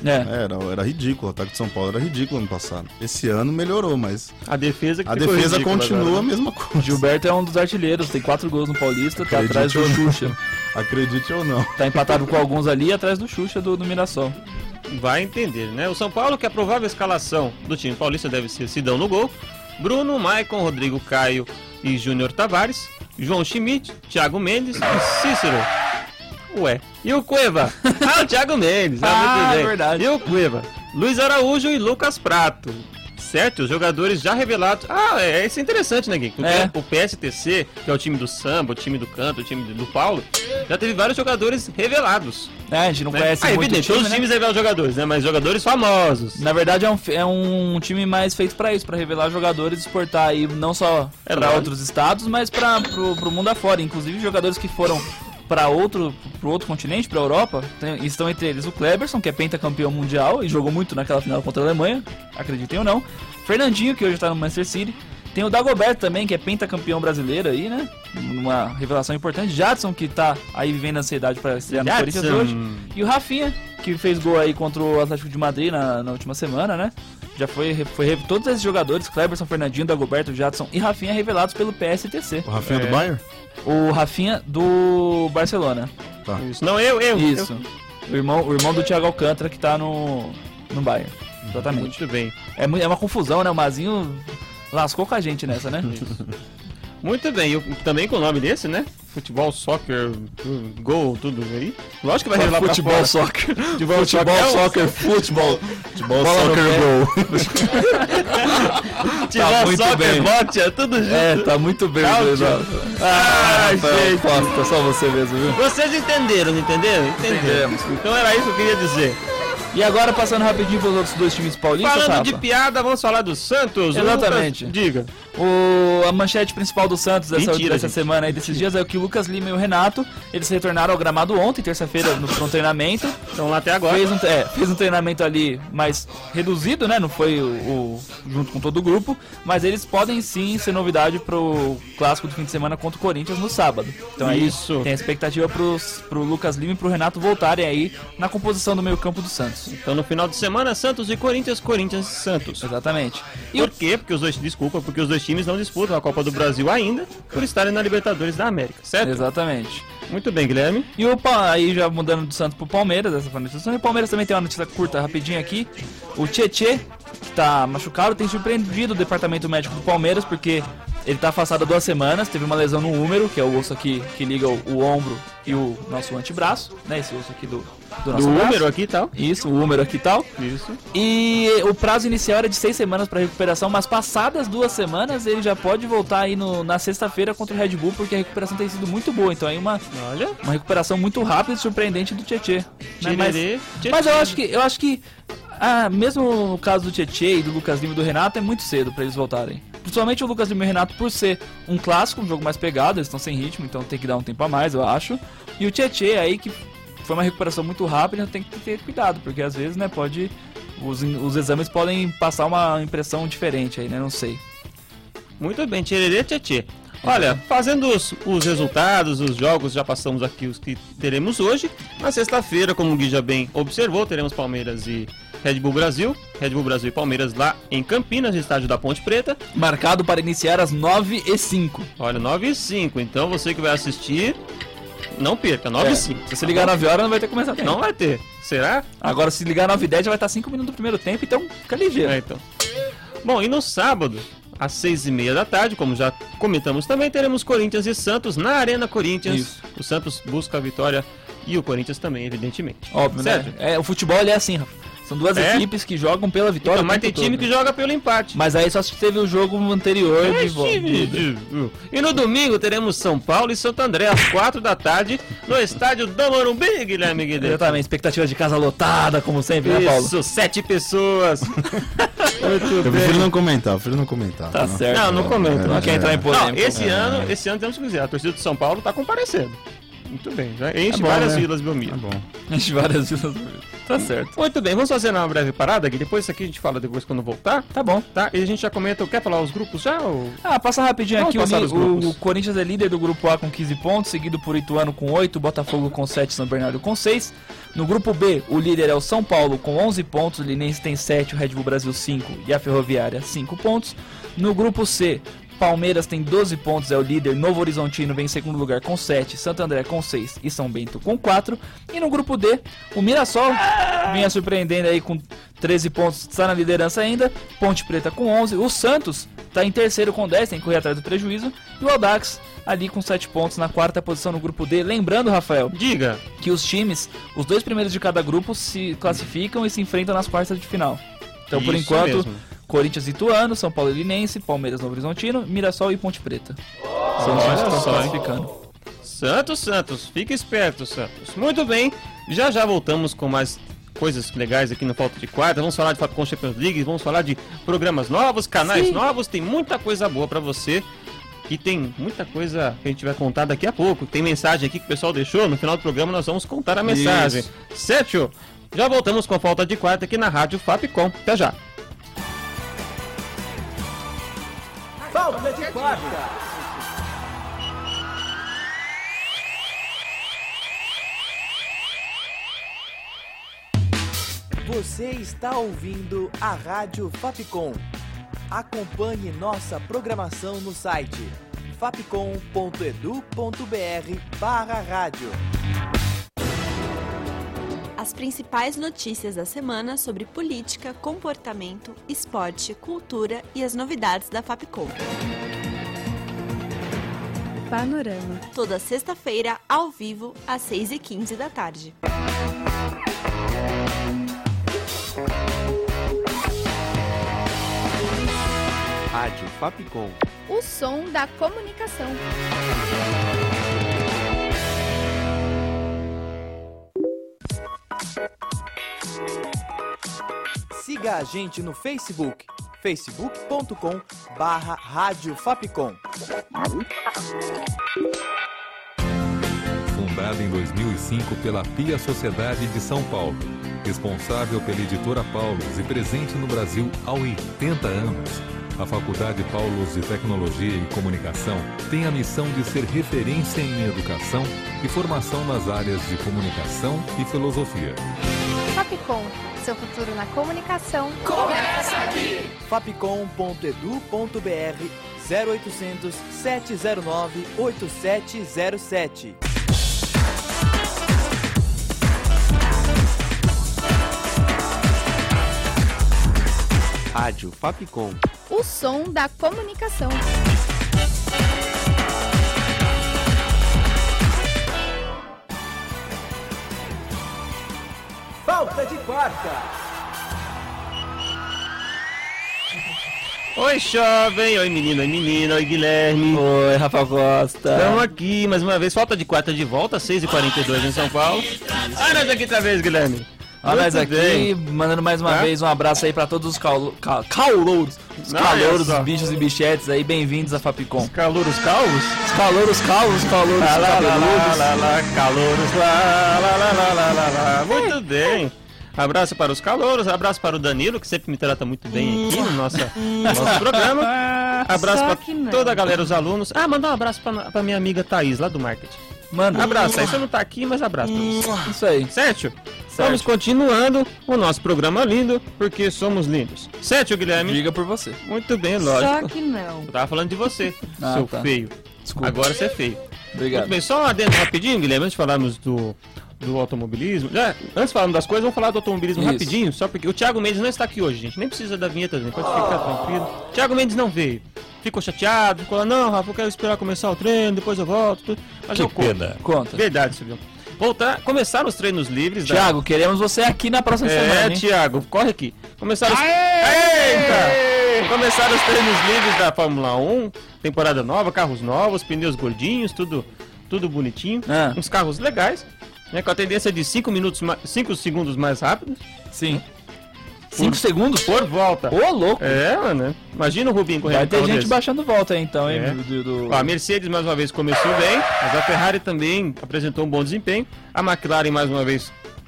É. Era, era ridículo, o ataque de São Paulo era ridículo ano passado. Esse ano melhorou, mas A defesa que a ficou defesa ridícula continua agora, a né? mesma coisa. Gilberto é um dos artilheiros, tem quatro gols no Paulista, tá Acredite atrás do ou não. Xuxa. Acredite ou não. Tá empatado com alguns ali, atrás do Xuxa do, do Mirassol. Vai entender, né? O São Paulo, que a provável escalação do time paulista deve ser Sidão no gol, Bruno, Maicon, Rodrigo Caio e Júnior Tavares, João Schmidt, Thiago Mendes e Cícero. Ué, e o Cueva? Ah, o Thiago Mendes, ah, Ah, muito bem. verdade. E o Cueva? Luiz Araújo e Lucas Prato. Certo, os jogadores já revelados. Ah, é, isso é interessante, né, Gui? Porque É. o P S T C, que é o time do samba, o time do canto, o time do Paulo, já teve vários jogadores revelados. É, a gente não Né? conhece ah, muito evidente, o time, todos os né? times revelam jogadores, né? Mas jogadores famosos. Na verdade é um, é um time mais feito pra isso, pra revelar jogadores e exportar aí não só É pra lógico. outros estados, mas para pro, pro mundo afora. Inclusive jogadores que foram pra outro, pro outro continente, pra Europa, tem- estão entre eles o Kleberson, que é pentacampeão mundial e jogou muito naquela final contra a Alemanha, acreditem ou não. Fernandinho, que hoje tá no Manchester City. Tem o Dagoberto também, que é pentacampeão brasileiro aí, né? Uma revelação importante. Jadson, que tá aí vivendo a ansiedade pra estrear no Jadson. Corinthians hoje. E o Rafinha, que fez gol aí contra o Atlético de Madrid na, na última semana, né? Já foi, foi todos esses jogadores, Kleberson, Fernandinho, Dagoberto, Jadson e Rafinha, revelados pelo P S T C. O Rafinha É. do Bayern? O Rafinha do Barcelona. Tá. Isso. Não, eu, eu. Isso. O irmão, o irmão do Thiago Alcântara, que tá no, no Bayern. eu. Exatamente. Muito bem. É, mu- é uma confusão, né? O Mazinho lascou com a gente nessa, né? Muito bem, e o- também com o nome desse, né? Futebol, soccer, tu- gol, tudo aí. Lógico que vai revelar pra Futebol, fora. soccer. Futebol, Futebol, soccer, soccer, futebol. Futebol, Bola no soccer, pé. gol. futebol, Tá muito soccer, bem. bote, tudo junto. É, tá muito bem, Tá Luiz. ótimo. Ah, Ah, Rafael gente. Costa, só você mesmo, viu? Vocês entenderam, não entenderam? Entenderam. Entendemos. Então era isso que eu queria dizer. E agora, passando rapidinho pelos outros dois times paulistas, Falando Rafa. de piada, vamos falar do Santos. Exatamente. Lucas, diga. O, a manchete principal do Santos dessa, Mentira, dessa gente. semana aí, desses dias, é que o Lucas Lima e o Renato, eles retornaram ao gramado ontem, terça-feira, no, pra um treinamento. Estão lá até agora. Fez um, é, fez um treinamento ali mais reduzido, né? Não foi o, o- junto com todo o grupo, mas eles podem sim ser novidade pro clássico do fim de semana contra o Corinthians no sábado. Então aí Isso. tem a expectativa pros, pro Lucas Lima e pro Renato voltarem aí na composição do meio-campo do Santos. Então no final de semana, Santos e Corinthians, Corinthians e Santos. Exatamente. E Por o quê? Porque os dois, desculpa, porque os dois times não disputam a Copa do Brasil ainda, por estarem na Libertadores da América, certo? Exatamente. Muito bem, Guilherme. E o Pa- aí já mudando do Santos pro Palmeiras, essa foi a notícia. E o Palmeiras também tem uma notícia curta, rapidinho aqui. O Tietê, que tá machucado, tem surpreendido o departamento médico do Palmeiras, porque ele tá afastado há duas semanas, teve uma lesão no húmero, que é o osso aqui que liga o, o ombro e o nosso antebraço, né? Esse osso aqui do, do nosso Do braço. número aqui e tal. Isso, o húmero aqui e tal. Isso. E o prazo inicial era de seis semanas para recuperação, mas passadas duas semanas ele já pode voltar aí no, na sexta-feira contra o Red Bull, porque a recuperação tem sido muito boa. Então aí uma, Olha. uma recuperação muito rápida e surpreendente do Tietê. Né? Mas, Tirerê, mas eu acho que eu acho que ah, mesmo no caso do Tietê e do Lucas Lima e do Renato é muito cedo para eles voltarem. Principalmente o Lucas Lima e o Renato por ser um clássico, um jogo mais pegado, eles estão sem ritmo, então tem que dar um tempo a mais, eu acho. E o Tietê aí que foi uma recuperação muito rápida, tem que ter cuidado, porque às vezes, né, pode os, os exames podem passar uma impressão diferente aí, né, não sei. Muito bem, Tirerê, Tietê. Olha, fazendo os, os resultados, os jogos, já passamos aqui os que teremos hoje. Na sexta-feira, como o Gui já bem observou, teremos Palmeiras e Red Bull Brasil. Red Bull Brasil e Palmeiras lá em Campinas, no estádio da Ponte Preta. Marcado para iniciar às nove e cinco. Olha, nove e cinco. Então você que vai assistir, não perca, nove e cinco. Se você ligar nove horas não vai ter que começar tempo. Não vai ter. Será? Agora se ligar nove e dez já vai estar cinco minutos do primeiro tempo, então fica ligeiro. É, então. Bom, e no sábado, às seis e meia da tarde, como já comentamos também, teremos Corinthians e Santos na Arena Corinthians. Isso. O Santos busca a vitória e o Corinthians também, evidentemente. Óbvio, certo? né? É, o futebol ele é assim, Rafa. São duas É? equipes que jogam pela vitória. Então, mas o tem tempo time todo, que né? joga pelo empate. Mas aí só se teve o jogo anterior de É, volta. time de- E no domingo teremos São Paulo e Santo André às quatro da tarde no estádio do Morumbi, Guilherme Guilherme. Exatamente, expectativa de casa lotada, como sempre, né, Paulo? Isso, sete pessoas. Muito Eu bem. prefiro não comentar, eu prefiro não comentar. Tá não. certo. Não, não comenta. Não quer entrar em Não, polêmica. esse ano, esse ano temos que dizer, a torcida de São Paulo tá comparecendo. Muito bem, já enche É bom, várias né? vilas Belmiro. Tá bom. Enche várias vilas. Tá certo. Muito bem, vamos fazer uma breve parada aqui. Depois isso aqui a gente fala depois quando voltar. Tá bom. Tá? E a gente já comenta. Quer falar os grupos já? Ou... Ah, passa rapidinho Vamos aqui. O, passar li- os grupos. o, o Corinthians é líder do grupo A com quinze pontos, seguido por Ituano com oito, Botafogo com sete, São Bernardo com seis. No grupo B, o líder é o São Paulo com onze pontos, o Linense tem sete, o Red Bull Brasil cinco e a Ferroviária cinco pontos. No grupo C, Palmeiras tem doze pontos, é o líder, Novo Horizontino vem em segundo lugar com sete, Santo André com seis e São Bento com quatro. E no grupo D, o Mirassol vinha surpreendendo aí com treze pontos, está na liderança ainda, Ponte Preta com onze, o Santos está em terceiro com dez, tem que correr atrás do prejuízo, e o Audax ali com sete pontos na quarta posição no grupo D. Lembrando, Rafael, Diga. que os times, os dois primeiros de cada grupo se classificam e se enfrentam nas quartas de final. Então, por Isso enquanto, mesmo. Corinthians e Ituano, São Paulo e Linense, Palmeiras Novo Horizontino, Mirassol e Ponte Preta. São os times que estão se só, hein? classificando. Santos, Santos, fica esperto, Santos. Muito bem, já já voltamos com mais coisas legais aqui no Falta de Quarta. Vamos falar de Fapcom Champions League, vamos falar de programas novos, canais Sim. novos, tem muita coisa boa pra você. E tem muita coisa que a gente vai contar daqui a pouco. Tem mensagem aqui que o pessoal deixou, no final do programa nós vamos contar a mensagem. Isso. Certo? Já voltamos com a Falta de Quarta aqui na Rádio Fapcom. Até já. Falta de quarta. Você está ouvindo a Rádio Fapcom. Acompanhe nossa programação no site fapcom ponto edu ponto br barra rádio. As principais notícias da semana sobre política, comportamento, esporte, cultura e as novidades da Fapcom. Panorama. Toda sexta-feira, ao vivo, às seis e quinze da tarde. Rádio Fapcom. O som da comunicação. Siga a gente no Facebook, facebook ponto com barra rádio Fapcom. Fundada em dois mil e cinco pela Pia Sociedade de São Paulo, responsável pela editora Paulus e presente no Brasil há oitenta anos, a Faculdade Paulus de Tecnologia e Comunicação tem a missão de ser referência em educação e formação nas áreas de comunicação e filosofia. Fapcom, seu futuro na comunicação. Começa aqui! fapcom ponto edu ponto br zero oitocentos, sete zero nove, oito sete zero sete. Rádio Fapcom. O som da comunicação. Falta de quarta. Oi, jovem, oi menino, oi menina, oi Guilherme. Oi, Rafael Costa. Estamos aqui mais uma vez, Falta de Quarta de volta, seis e quarenta e dois em São Paulo. Ah, nós aqui outra vez, Guilherme. Olha nós Muito aqui, bem. mandando mais uma Tá? vez um abraço aí pra todos os calo, ca, calouros, os Olha calouros, só. os bichos e bichetes aí, bem-vindos a Fapcom. Os calouros calvos? Os calouros calvos, os calouros Lá, lá, lá, cabeludos. lá, lá, calouros, lá, lá, lá, lá, lá, lá, lá. Muito bem. Abraço para os calouros, abraço para o Danilo, que sempre me trata muito bem aqui no nosso, nosso programa. Abraço Só para que não. toda a galera, os alunos. Ah, mandar um abraço para para minha amiga Thaís, lá do marketing. Mano, Abraço, aí você não tá aqui, mas abraço pra você. isso aí. Certo? Vamos continuando o nosso programa lindo, porque somos lindos. Certo, Guilherme? Diga por você. Muito bem, Só lógico. que não. Eu tava falando de você, Ah, seu tá. feio. Desculpa. Agora você é feio. Obrigado. Muito bem, só um adendo rapidinho, Guilherme, antes de falarmos do, do automobilismo. Já, antes de falarmos das coisas, vamos falar do automobilismo Isso. rapidinho, só porque o Thiago Mendes não está aqui hoje, gente. Nem precisa da vinheta, gente. Pode ficar tranquilo. Thiago Mendes não veio. Ficou chateado, ficou lá, não, Rafa, eu quero esperar começar o treino, depois eu volto. Tudo. Mas eu conto. Conta. Verdade, Silvio. Voltar, começar os treinos livres. da- Thiago, queremos você aqui na próxima É, semana, hein? Thiago, corre aqui. Começaram os... Eita! Começaram os treinos livres da Fórmula um, temporada nova, carros novos, pneus gordinhos, tudo, tudo bonitinho. Ah. Uns carros legais, né, com a tendência de cinco minutos, cinco segundos mais rápido. Sim. cinco segundos? Por volta. Ô, louco. É, mano. Imagina o Rubinho correndo Vai um ter carro gente desse. baixando volta aí, então, hein? É. Do, do- Ó, a Mercedes mais uma vez começou bem, mas a Ferrari também apresentou um bom desempenho. A McLaren mais uma vez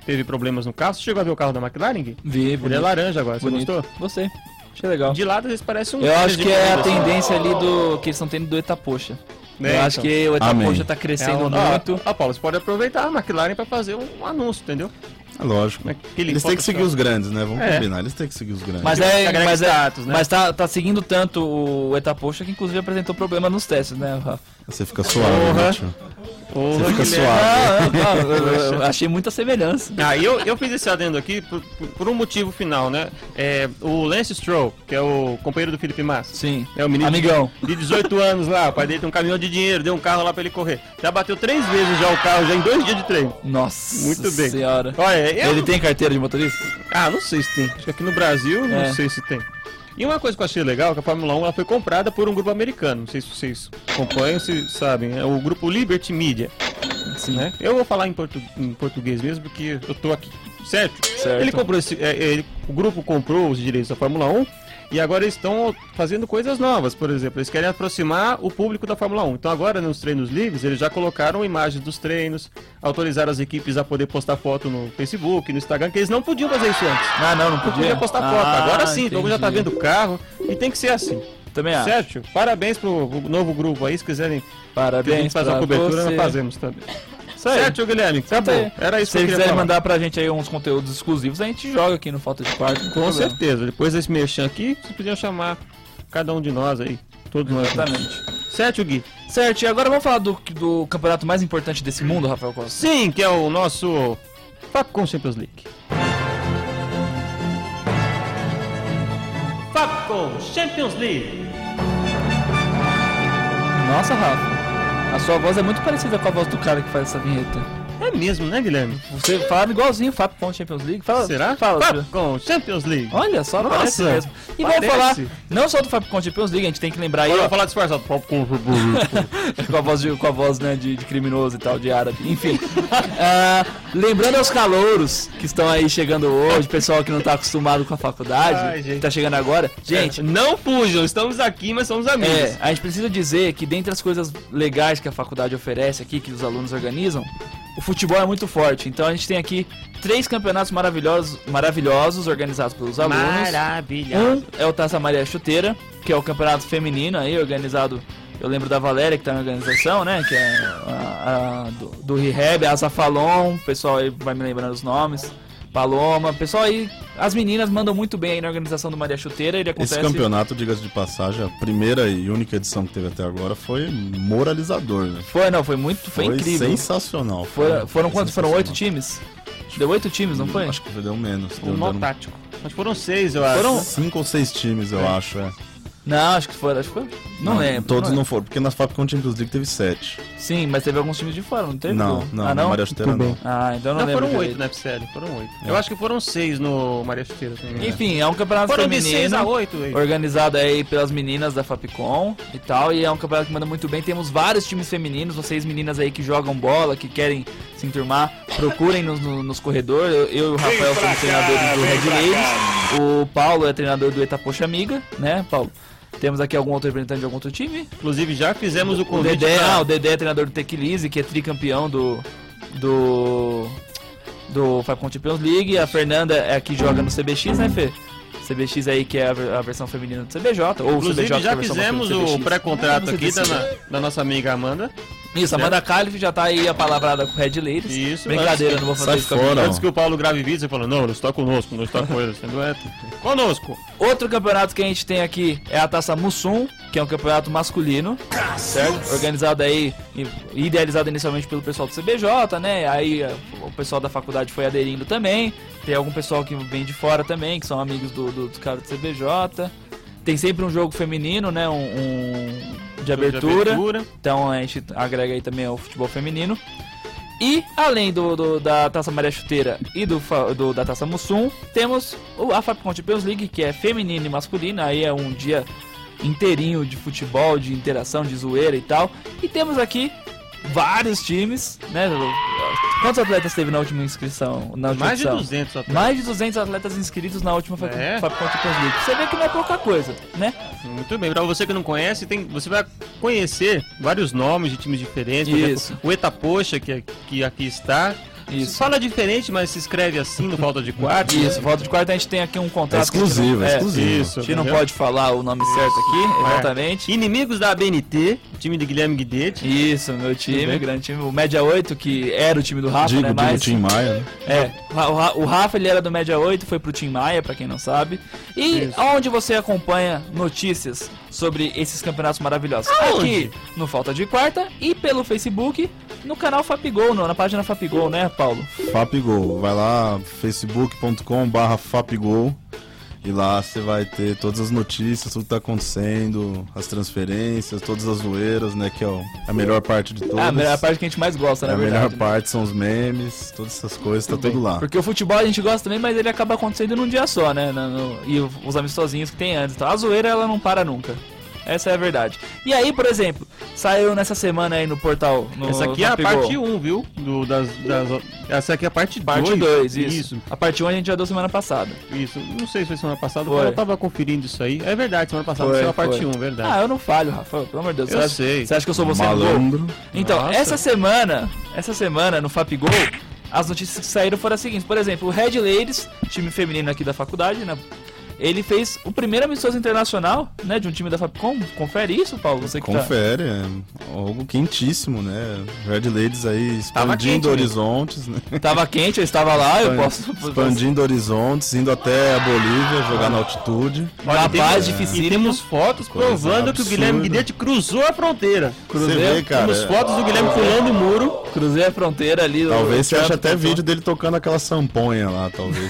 teve problemas no carro. Você chegou a ver o carro da McLaren, Gui? Vi, Ele bonito. é laranja agora, você Bonito. gostou? Gostei. Achei legal. De lado eles parecem um... Eu acho de que é a corrida, assim. tendência ali do que eles estão tendo do Etapoxa. Né, Eu então. acho que o Amém. Etapoxa tá crescendo É, ó, muito. Ó, Paulo, você pode aproveitar a McLaren pra fazer um, um anúncio, entendeu? É lógico. Aquele Eles têm que seguir Photoshop. os grandes, né? Vamos É. combinar, eles têm que seguir os grandes. Mas Que é, agrega mas, é, status, né? mas tá, tá seguindo tanto o Etapoxa que inclusive apresentou problema nos testes, né, Rafa? Você fica suave, Porra. né, tio? Porra, Você fica Guilherme. suave. Ah, ah, eu, eu- eu achei muita semelhança. Ah, e eu, eu fiz esse adendo aqui por, por- por um motivo final, né? É, o Lance Stroll, que é o companheiro do Felipe Massa. Sim. É o menino Amigão. de, de dezoito anos lá, o pai dele tem um caminhão de dinheiro, deu um carro lá pra ele correr. Já bateu três vezes já o carro, já em dois dias de treino. Nossa Muito bem. senhora. Olha, eu... Ele tem carteira de motorista? Ah, não sei se tem. Acho que aqui no Brasil, É. não sei se tem. E uma coisa que eu achei legal, que a Fórmula um ela foi comprada por um grupo americano. Não sei se vocês acompanham, se sabem. É o grupo Liberty Media. Sim. Né? Eu vou falar em, portu- em português mesmo, porque eu tô aqui. Certo? Certo. Ele comprou esse, é, ele- o grupo comprou os direitos da Fórmula um e agora eles estão fazendo coisas novas, por exemplo. Eles querem aproximar o público da Fórmula um. Então agora nos treinos livres eles já colocaram imagens dos treinos, autorizaram as equipes a poder postar foto no Facebook, no Instagram, que eles não podiam fazer isso antes. Ah, não, não Não podia. podia postar foto. Ah, Agora sim, todo mundo já tá entendi. vendo o carro e tem que ser assim. Também acho. Certo? Parabéns pro, pro novo grupo aí, se quiserem que a gente Parabéns faça uma pra cobertura, você. nós fazemos também. Isso aí. Certo, Guilherme? Acabou. Isso aí. Era isso Se que eu vocês queria quiserem falar. mandar pra gente aí uns conteúdos exclusivos, a gente joga aqui no Falta de Quarto. não tem Com problema. certeza. Depois desse merchan aqui, vocês podiam chamar cada um de nós aí. Todos nós. Exatamente. Certo, Gui? Certo, e agora vamos falar do, do campeonato mais importante desse mundo, Rafael Costa? Sim, que é o nosso Fapcom Champions League. Fapcom Champions League. Nossa, Rafa, a sua voz é muito parecida com a voz do cara que faz essa vinheta. É mesmo, né, Guilherme? Você fala igualzinho, Fapcom Champions League. Fala, Será? Fala, Fapcom Champions League. Olha só, Nossa, parece mesmo. E parece. vamos falar não só do Fapcom Champions League, a gente tem que lembrar aí, Agora eu ó, vou falar disfarçado. Fapcom Champions League. com a voz, de, com a voz né, de, de criminoso e tal, de árabe. Enfim, ah, lembrando aos calouros que estão aí chegando hoje, pessoal que não tá acostumado com a faculdade, Ai, gente. que tá chegando agora. Gente, não fujam, estamos aqui, mas somos amigos. É, a gente precisa dizer que dentre as coisas legais que a faculdade oferece aqui, que os alunos organizam, o futebol é muito forte. Então a gente tem aqui três campeonatos maravilhosos, maravilhosos organizados pelos alunos. Maravilhoso. Um é o Taça Maria Chuteira, que é o campeonato feminino aí, organizado. Eu lembro da Valéria que tá na organização, né? Que é a, a- do, do Rehab, a Zafalon, o pessoal aí vai me lembrando os nomes. Paloma, pessoal aí, as meninas mandam muito bem aí na organização do Maria Chuteira. Ele acontece... Esse campeonato, diga-se de passagem, a primeira e única edição que teve até agora foi moralizador, né? Foi, não, foi muito, foi, incrível. sensacional. Foram, foram quantos? Foram oito sensacional. times? Deu oito times, não foi? Acho que deu menos. Um Deu, nó deu tático. Mas foram seis, eu acho. Foram- cinco ou seis times, eu acho, é. Não, acho que foi, acho que foi. Não, lembro. Todos não não foram, porque na Fapcom Champions League teve sete. Sim, mas teve alguns times de fora, não teve? Não, Gu? não, ah, na não? Maria Chuteira não. Ah, então eu não, Não, lembro. foram oito, direito. né, sério? Foram oito. Eu acho que foram seis no Maria Chuteira. se não me engano. Enfim, é um campeonato Foram de feminino. seis a oito, aí. Organizado aí pelas meninas da Fapcom e tal, e é um campeonato que manda muito bem. Temos vários times femininos, vocês meninas aí que jogam bola, que querem se enturmar, procurem nos, no- nos corredores. Eu, eu e o Rafael somos treinadores do Red Ladies, o Paulo é treinador do Etapoxa Amiga, né, Paulo? Temos aqui algum outro representante de algum outro time? Inclusive já fizemos o O convite. Dedé, pra- ah, o Dedé é treinador do Tequilize, que é tricampeão do do do Fapcom Champions League. A Fernanda é a que joga no C B X, né, Fê? C B X aí que é a, ver- a versão feminina do C B J, ou o C B Inclusive J que é já a versão masculina fizemos do C B X. o pré-contrato Não sei aqui da, decidir. da nossa amiga Amanda. Isso, a Amanda Calif já tá aí a palavrada com o Red Ladies. Isso. Brincadeira, antes- não vou fazer sai isso com a fora. menina. Antes que o Paulo grave vídeo, você falou, não, não está conosco, não está com eles. Sendo é conosco. Outro campeonato que a gente tem aqui é a Taça Mussum, que é um campeonato masculino, certo? Organizado aí, e idealizado inicialmente pelo pessoal do C B J, né? Aí eh, o pessoal da faculdade foi aderindo também. Tem algum pessoal que vem de fora também, que são amigos do, do, dos caras do C B J. Tem sempre um jogo feminino, né? Um, um de abertura. abertura. Então a gente agrega aí também o futebol feminino. E além do, do- da Taça Maria Chuteira e do, fa- do- da Taça Mussum, temos o, a Fapcom Champions League, que é feminina e masculina. Aí é um dia inteirinho de futebol, de interação, de zoeira e tal. E temos aqui vários times, né? Quantos atletas teve na última inscrição? Na última Mais de edição? duzentos atletas. Mais de duzentos atletas inscritos na última Fapcom É. Fapcom Champions League. Você vê que não é pouca coisa, né? Muito bem, pra você que não conhece, tem, você vai conhecer vários nomes de times diferentes. Por Isso. exemplo, o Etapoxa, que, é- que aqui está. Isso. Fala diferente, mas se escreve assim no Falta de Quarta. Isso, Falta de Quarta a gente tem aqui um contrato. É exclusivo, que a gente não, é exclusivo. Isso, a gente não pode falar o nome certo aqui, exatamente. É. Inimigos da A B N T, time de Guilherme Guidetti. Isso, meu time, grande time. O Média oito, que era o time do Rafa, Digo, né? digo Mas... Tim Maia, né? É, o, o Rafa ele era do Média oito, foi pro Tim Maia, pra quem não sabe. E Isso. onde você acompanha notícias sobre esses campeonatos maravilhosos? Aonde? Aqui no Falta de Quarta e pelo Facebook, no canal Fapigol, na página Fapigol, né, Paulo? Fapigol, vai lá, facebook ponto com barra Fapigol. E lá você vai ter todas as notícias, tudo que tá acontecendo, as transferências, todas as zoeiras, né? Que é a melhor parte de todas. É a melhor parte que a gente mais gosta, é na a verdade. melhor né? parte são os memes, todas essas coisas, tá tudo lá. Porque o futebol a gente gosta também, mas ele acaba acontecendo num dia só, né? No, no, e os amistosinhos que tem antes. Então a zoeira ela não para nunca. Essa é a verdade. E aí, por exemplo, saiu nessa semana aí no portal... No Essa aqui é a parte um, viu? Do, das, das, essa aqui é a parte dois. Parte dois, isso. isso. A parte um a gente já deu semana passada. Isso. Não sei se foi semana passada, foi. eu tava conferindo isso aí. É verdade, semana passada foi, foi a parte foi. um, verdade. Ah, eu não falho, Rafa. Pelo amor de Deus. Eu você sei. Acha, você acha que eu sou você Malandro. no gol? Então, Nossa. essa semana, essa semana no Fapigol, as notícias que saíram foram as seguintes. Por exemplo, o Red Ladies, time feminino aqui da faculdade, né? Ele fez o primeiro amistoso internacional, né, de um time da Fapcom. Confere isso, Paulo? Você que Confere, tá... é algo quentíssimo, né? Red Ladies aí expandindo quente, horizontes, né? Tava quente, eu estava lá, eu posso... Expandindo horizontes, indo até a Bolívia, jogar na altitude. Uma paz é. difícil. E temos fotos provando que o Guilherme Guidetti cruzou a fronteira. Cruzei, vê, cara. Temos fotos do Guilherme pulando o muro. Cruzei a fronteira ali. Talvez você ache até vídeo dele tocando aquela samponha lá, talvez.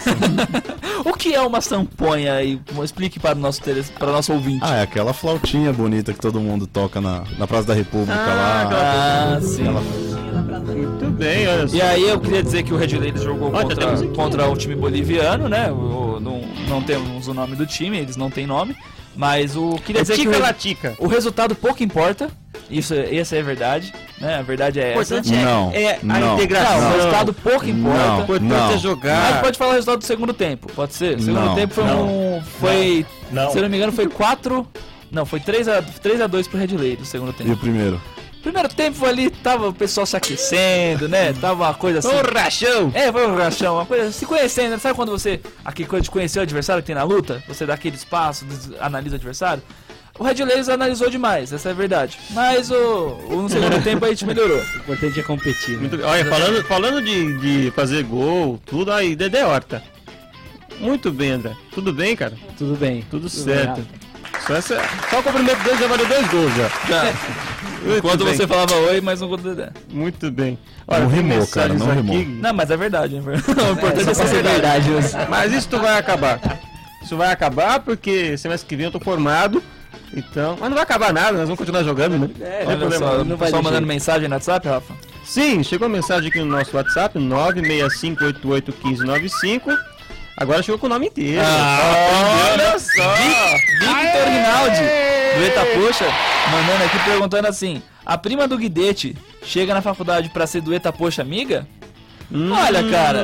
O que é uma samponha aí? Explique para o nosso, para o nosso ouvinte. Ah, é aquela flautinha bonita que todo mundo toca na, na Praça da República ah, lá. Ah, sim. Aquela... Muito bem, olha só. E aí eu queria dizer que o Red Ladies jogou olha, contra, contra o time boliviano, né? O, não, não temos o nome do time, eles não têm nome. Mas o queria é dizer tica que o, la tica. o resultado pouco importa. Isso, essa é a verdade, né? A verdade é essa. Importante não, é, é não. a integração. Não, o resultado pouco importa. Não, o importante não. é jogar. A gente pode falar o resultado do segundo tempo, pode ser? O segundo não, tempo foi não. um. Foi. Não. Se eu não me engano, foi quatro. Não, foi três a dois pro Red Ladies no segundo tempo. E o primeiro? Primeiro tempo ali, tava o pessoal se aquecendo, né? Tava uma coisa assim. Foi um rachão! É, foi um rachão, uma coisa se conhecendo, né? Sabe quando você. Aquela coisa de conhecer o adversário que tem na luta? Você dá aquele espaço, analisa o adversário. O Red Ladies analisou demais, essa é a verdade. Mas o, o no segundo tempo a gente melhorou. O importante é competir. Né? Muito, olha, falando, falando de, de fazer gol, tudo aí, Dedé Horta. Muito bem, André. Tudo bem, cara? Tudo bem. Tudo, Tudo certo. bem. Só, essa, só o cumprimento dele já valeu dois gols já. Já. Enquanto você falava oi, mais um gol do Dedé. Muito bem. Olha, não tem rimou, cara, não aqui. rimou. Não, mas é verdade. É verdade. O importante é, é ser verdade. verdade. Mas isso vai acabar. Isso vai acabar porque semestre que vem eu tô formado. Então, mas não vai acabar nada, nós vamos continuar jogando, né? É, não olha problema. só, Não vai só mandando mensagem no WhatsApp, Rafa? Sim, chegou a mensagem aqui no nosso WhatsApp, nove seis cinco oito oito um cinco nove cinco. Agora chegou com o nome inteiro. Ah, olha só! Victor Rinaldi, do Etapoxa, mandando aqui perguntando assim: a prima do Guidetti chega na faculdade pra ser do Etapoxa amiga? Hum. Olha, cara,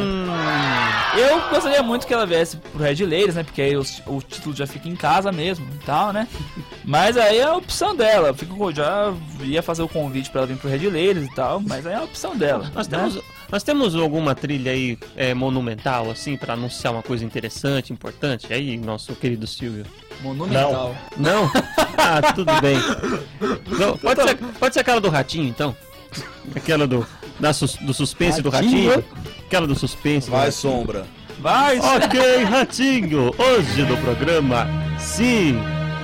eu gostaria muito que ela viesse pro Red Ladies, né? Porque aí o, o título já fica em casa mesmo e tal, né? Mas aí é a opção dela. Eu fico, já ia fazer o convite pra ela vir pro Red Ladies e tal, mas aí é a opção dela. Nós né? temos, nós temos alguma trilha aí é, monumental, assim, pra anunciar uma coisa interessante, importante? Aí, nosso querido Silvio. Monumental. Não? Não? Ah, tudo bem. Não, pode, ser, pode ser aquela do ratinho, então? Aquela do, da sus, do suspense ratinho? do ratinho? Aquela do suspense. Vai, do Sombra. Vai, Ok, ratinho. Hoje no programa, sim,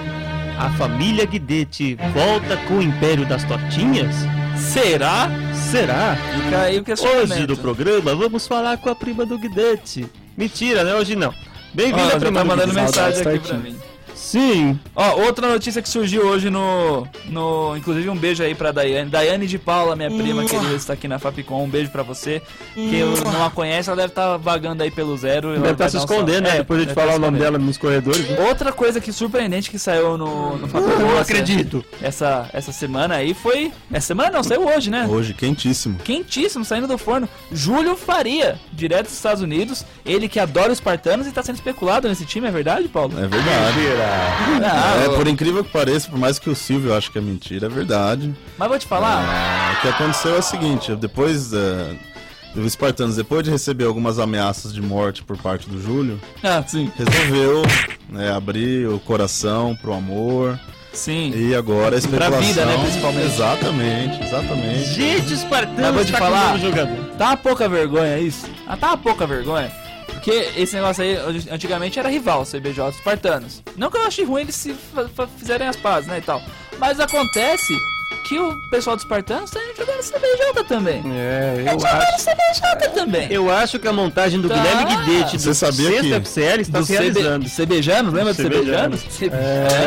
a família Guidetti volta com o Império das Tortinhas? Será? Será? Fica aí o questionamento. Hoje no programa, vamos falar com a prima do Guidetti. Mentira, né? Hoje não. Bem-vinda, oh, prima tá do mandando Guidetti. mensagem aqui pra mim. Sim. Ó, outra notícia que surgiu hoje no, no... Inclusive um beijo aí pra Daiane. Daiane de Paula, minha prima, que está aqui na Fapcom. Um beijo pra você. Quem não a conhece, ela deve estar tá vagando aí pelo zero. Deve estar tá se escondendo, né? É, Depois de falar tá o nome dela nos corredores. Né? Outra coisa que surpreendente que saiu no, no Fapcom. Não acredito. Essa, essa semana aí foi... Essa semana não, saiu hoje, né? Hoje, quentíssimo. Quentíssimo, saindo do forno. Júlio Faria, direto dos Estados Unidos. Ele que adora os espartanos e tá sendo especulado nesse time, é verdade, Paulo? É verdade. Ah, é, por incrível que pareça, por mais que o Silvio ache que é mentira, é verdade. Mas vou te falar. É, o que aconteceu é o seguinte, depois uh, O Espartanos, depois de receber algumas ameaças de morte por parte do Júlio, ah, sim. resolveu né, abrir o coração pro amor. Sim. E agora a especulação... Pra vida, né, principalmente. Exatamente, exatamente. Gente, Espartanos Mas vou te tá falar, com o jogador. Tá uma pouca vergonha isso. Ah, tá uma pouca vergonha. Porque esse negócio aí, antigamente era rival, C B J e Espartanos. Não que eu achei ruim eles se fizerem as pazes, né, e tal. Mas acontece que o pessoal do Espartanos tá jogando C B J também. É, eu tá acho. C B J também. Eu acho que a montagem do Tá. Guilherme Guidetti do Você sabia sexto que- F C L está Do se realizando. CBjanos, lembra do CBjanos? CBjanos?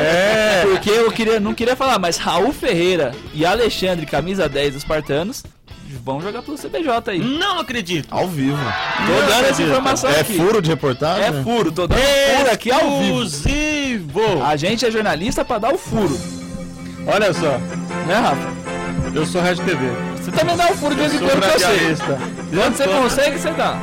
É. Porque eu queria, não queria falar, mas Raul Ferreira e Alexandre, camisa dez dos Espartanos, vão jogar pelo C B J aí. Não acredito. Ao vivo. Tô dando essa acredito. informação É aqui. furo de reportagem? É furo, tô dando furo aqui ao vivo. Exclusivo. A gente é jornalista pra dar o furo. Olha só, Né, Rafa? eu sou Rádio T V. Você também dá o furo de vez em Sou quando que eu sei. radialista. Quando você tô- consegue, você dá.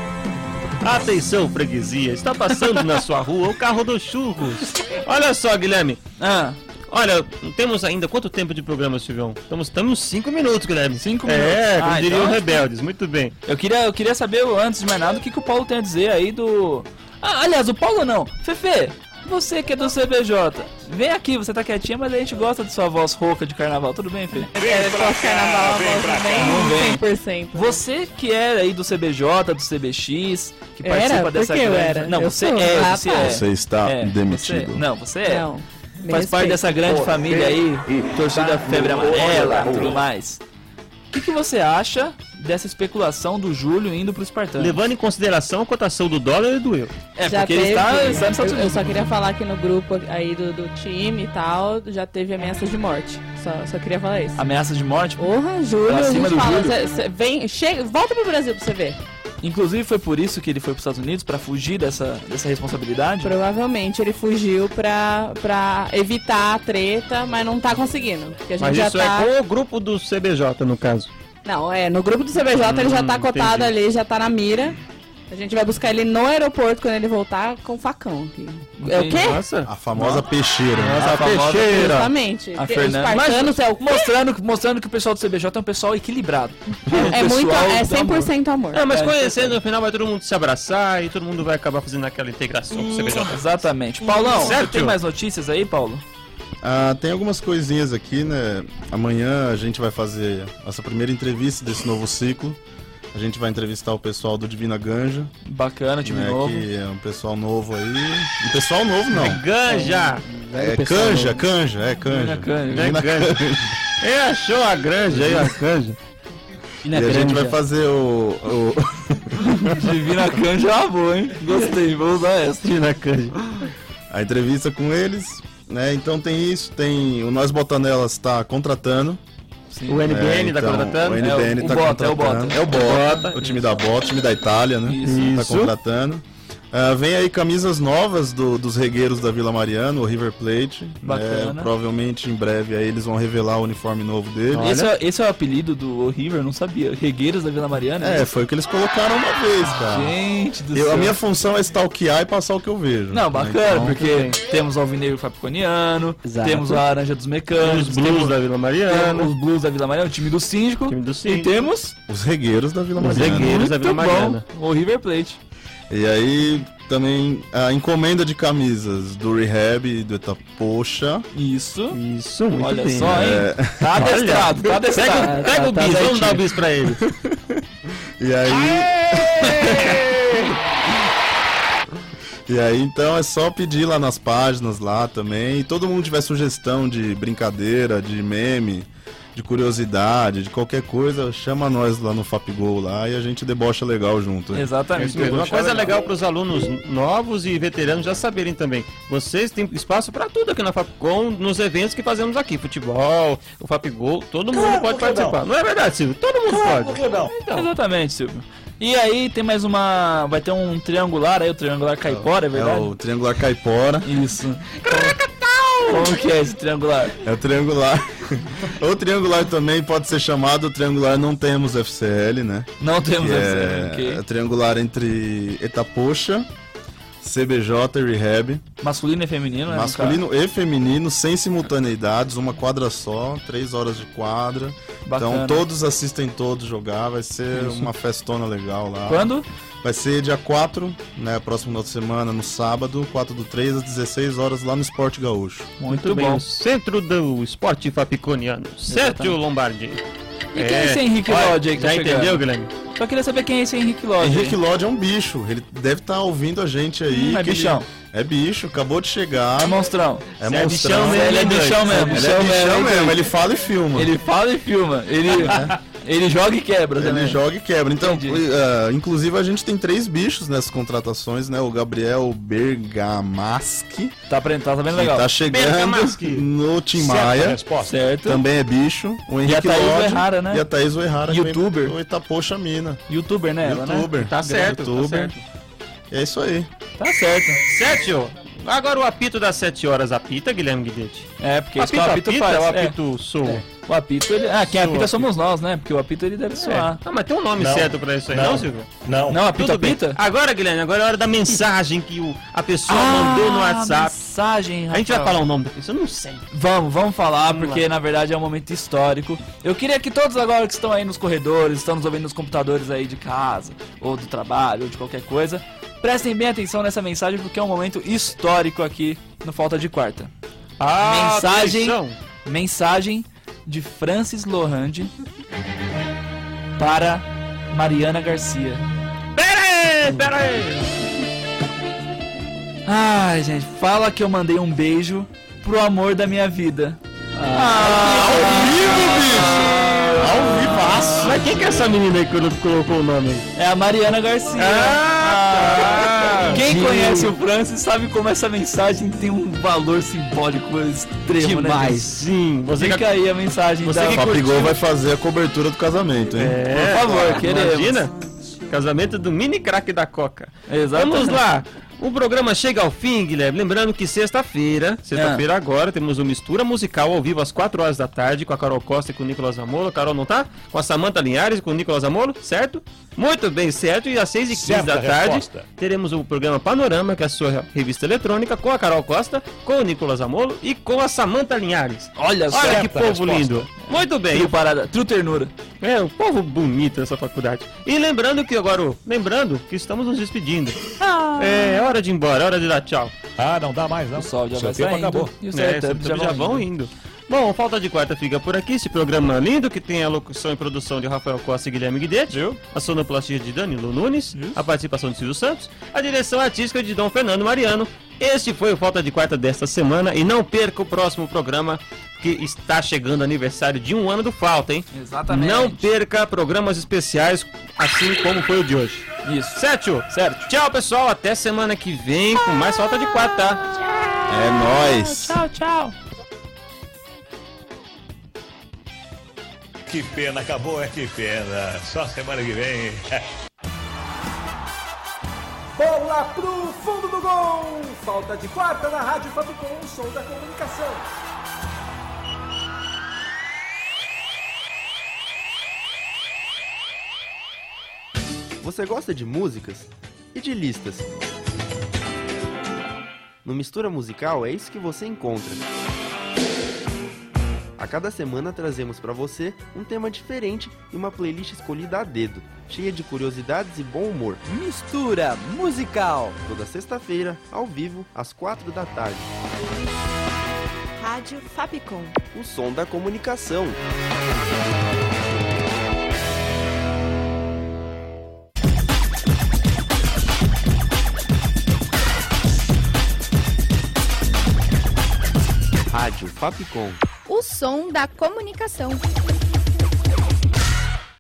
Atenção, freguesia, está passando na sua rua o carro dos churros. Olha só, Guilherme. Ah, Olha, temos ainda quanto tempo de programa, Silvão? Estamos, estamos cinco minutos, Guilherme. Cinco É, minutos. como Ah, diriam então- rebeldes, muito bem. eu queria, eu queria saber, antes de mais nada, o que, que o Paulo tem a dizer aí do... Ah, aliás, o Paulo não. Fefe, você que é do C B J, vem aqui, você tá quietinha, mas a gente gosta de sua voz rouca de carnaval. Tudo bem, Fê? É, pós-carnaval, a voz Não bem vem. cem por cento. Você que é aí do C B J, do C B X, que Era? participa Por dessa que eu grande... era? Não, Eu você sou. é, Ah, você tá. é. Você está É, demitido. você- Não, você é. Não. me Faz parte respeita. dessa grande família aí, torcida febre amarela e tudo mais. O que, que você acha dessa especulação do Júlio indo pro Espartanos? Levando em consideração a cotação do dólar e do euro. É, Já porque ele teve- está, está nos Estados eu, eu Unidos. só queria falar que no grupo aí do, do time e tal, já teve ameaças de morte. Só, só queria falar isso. Ameaças de morte? Porra, Júlio, Pra a cima gente do fala, Júlio. cê- cê vem, chega, volta pro Brasil pra você ver. Inclusive foi por isso que ele foi pros Estados Unidos, pra fugir dessa, dessa responsabilidade? Provavelmente ele fugiu pra, pra evitar a treta, mas não tá conseguindo. Porque a gente Mas já isso tá... é com o grupo do C B J, no caso. Não, é, no grupo do C B J ele já tá Hum, cotado entendi. ali, já tá na mira. A gente vai buscar ele no aeroporto quando ele voltar com o facão. aqui. É o quê? Nossa. A famosa peixeira. né? Nossa, A famosa peixeira. Justamente. A Os Fernanda. espartanos é o quê? Mostrando, mostrando que o pessoal do C B J é um pessoal equilibrado. É Um muito, pessoal é do cem por cento amor. É, mas É, conhecendo, no final vai todo mundo se abraçar e todo mundo vai acabar fazendo aquela integração com o C B J. amor. Exatamente. Paulão, Certo. você tem mais notícias aí, Paulo? Ah, tem algumas coisinhas aqui, né? Amanhã a gente vai fazer essa primeira entrevista desse novo ciclo. A gente vai entrevistar o pessoal do Divina Ganja, Bacana, time né, novo. que é um pessoal novo aí. Um pessoal novo não. Ganja! É canja, canja, é canja. Canja, Divina Ganja. Canja. É, achou a granja aí, a granja. E E a gente vai fazer o, o- Divina Canja é uma boa, hein? Gostei, vou usar essa. Divina Canja. a entrevista com eles, né? Então tem isso, tem o Nós Botanelas está contratando. Sim. O N B N É, tá então, contratando? O N B N É o- tá o Bota, é o contratando. Bota. É o Bota, o time da Bota, o time da Itália, né? Isso. Tá Isso. contratando. Ah, vem aí camisas novas do- dos regueiros da Vila Mariana, o River Plate. Bacana. né? Provavelmente em breve aí eles vão revelar o uniforme novo dele. Esse é, esse é o apelido do River, não sabia. Regueiros da Vila Mariana? É, foi o que eles colocaram uma vez, cara. Gente do Eu- céu. a minha função é stalkear e passar o que eu vejo. Não, né? bacana, Então, porque temos o Alvinegro Fapiconiano, Exato. temos a Laranja dos Mecânicos, Os Blues temos, da Vila Mariana. temos os Blues da Vila Mariana, o time do Síndico, Time do e Síndico. temos Os regueiros da Vila Os Mariana. regueiros da Vila muito Mariana. bom, o River Plate. E aí também a encomenda de camisas do Rehab e do Etapoxa. Isso. Isso, muito Olha bem. só, hein? É, Tá adestrado, tá adestrado. Pega, pega o Tá bis, vamos certinho. dar o bis pra ele. e aí. E aí, então, é só pedir lá nas páginas lá também. E todo mundo tiver sugestão de brincadeira, de meme, de curiosidade, de qualquer coisa, chama nós lá no Fapgol lá e a gente debocha legal junto. hein? Exatamente. Isso mesmo. Uma coisa legal para os alunos novos e veteranos já saberem também. Vocês têm espaço para tudo aqui na Fapcom, nos eventos que fazemos aqui. Futebol, o Fapgol, todo mundo pode participar. Não é verdade, Silvio? Todo mundo pode. Então, Exatamente, Silvio. E aí tem mais uma... vai ter um triangular aí, o triangular caipora, é É verdade? o triangular caipora. Isso. Como que é esse triangular? É o triangular. O triangular também pode ser chamado triangular não temos F C L, né? Não temos Que F C é, L, ok. é triangular entre Etapoxa, C B J Rehab. Masculino e feminino, né? Masculino e feminino, sem simultaneidades, uma quadra só, três horas de quadra. Bacana. Então todos assistem todos jogar, vai ser Isso. uma festona legal lá. Quando? Vai ser dia quatro, né, próximo final de semana, no sábado, quatro do três às dezesseis horas, lá no Esporte Gaúcho. Muito, bem, o centro do esporte fapiconiano, Sérgio Lombardi. E quem é esse Henrique Olha, Lodge aí que já tá chegando? entendeu, Guilherme? Só queria saber quem é esse Henrique Lodge. Henrique aí. Lodge é um bicho, ele deve estar ouvindo a gente aí. Hum, é que bichão. Ele... É bicho, acabou de chegar. É monstrão. É Cê é monstrão. bichão mesmo, ele é bichão mesmo. Ele bichão é bichão mesmo, mesmo, hein, ele fala e filma. Ele fala e filma. Ele, ele joga e quebra também. Ele joga e quebra. Então, Entendi. uh, inclusive a gente tem três bichos nessas contratações, né? O Gabriel Bergamaschi. Tá, tá também que legal. tá chegando no Tim Maia. Certo. Também é bicho. O Henrique e a Thaís Lodge Uehara, né? E a Thaís Uehara. Youtuber. O Itapoxa Mina. Youtuber, né? ela, Youtuber. Né? Tá certo, Youtuber. tá certo. E é isso aí. Tá certo. Sérgio, agora o apito das sete horas apita, Guilherme Guidetti. É, porque O isso que o apito apito apita, faz. o é. apito soa. É. O apito, ele... Ah, quem Soa, apita somos apito. nós, né? Porque o apito, ele deve soar. Ah, mas tem um nome Não. certo pra isso aí, Não. não, Silvio? Não. Não, apito, Tudo bem. apita? Agora, Guilherme, agora é hora da mensagem que o, a pessoa Ah, mandou no WhatsApp. mensagem, A gente vai Rafael. falar o nome da pessoa? Eu não sei. Vamos, vamos falar, Vamos porque lá. na verdade é um momento histórico. Eu queria que todos agora que estão aí nos corredores, estão nos ouvindo nos computadores aí de casa, ou do trabalho, ou de qualquer coisa, prestem bem atenção nessa mensagem, porque é um momento histórico aqui no Falta de Quarta. Ah, mensagem, atenção. mensagem de Francis Lohande para Mariana Garcia. Pera aí, pera aí. Ai, gente, fala que eu mandei um beijo pro amor da minha vida. Ao vivo, bicho! Ao vivaço! Mas quem que é essa menina aí que colocou o nome aí? É a Mariana Garcia. Ah, Quem sim. conhece o Francis sabe como essa mensagem tem um valor simbólico extremo, né? Demais, gente? sim. Você Fica que... aí a mensagem Você da... que O Fapigol curtiu. vai fazer a cobertura do casamento, hein? É, Por favor, queremos. Imagina? Casamento do mini craque da Coca. Exatamente. Vamos lá. O programa chega ao fim, Guilherme. Lembrando que sexta-feira, sexta-feira agora, temos o Mistura Musical ao vivo às quatro horas da tarde com a Carol Costa e com o Nicolas Amolo. A Carol não tá? Com a Samantha Linhares e com o Nicolas Amolo, certo? Muito bem, certo. E às seis e quinze Certa da tarde resposta. teremos o programa Panorama, que é a sua revista eletrônica, com a Carol Costa, com o Nicolas Amolo e com a Samantha Linhares. Olha só. Olha que Certa povo resposta. lindo. Muito bem. Trio parada, trio ternura. É, o povo bonito nessa faculdade. E lembrando que agora, lembrando que estamos nos despedindo. É hora de ir embora, é hora de dar tchau. Ah, não dá mais, não. O sol já Seu vai tempo saindo. acabou. E os É, Teletubbies já, já vão indo. Bom, Falta de Quarta fica por aqui. Esse programa lindo que tem a locução e produção de Rafael Costa e Guilherme Guidetti. A sonoplastia de Danilo Nunes. A participação de Silvio Santos. A direção artística de Dom Fernando Mariano. Este foi o Falta de Quarta desta semana. E não perca o próximo programa, que está chegando o aniversário de um ano do Falta, hein? Exatamente. Não perca programas especiais, assim como foi o de hoje. Isso. Certo? Certo. Tchau, pessoal. Até semana que vem com mais Falta de Quarta, tá? É nóis! Tchau, tchau. Que pena, acabou, é que pena. Só semana que vem. Bola pro fundo do gol! Falta de quarta na Rádio Fapicom, o som da comunicação. Você gosta de músicas e de listas? No Mistura Musical é isso que você encontra. A cada semana trazemos para você um tema diferente e uma playlist escolhida a dedo, cheia de curiosidades e bom humor. Mistura Musical. Toda sexta-feira, ao vivo, às quatro da tarde. Rádio Fapicom. O som da comunicação. Rádio Fapicom. O som da comunicação.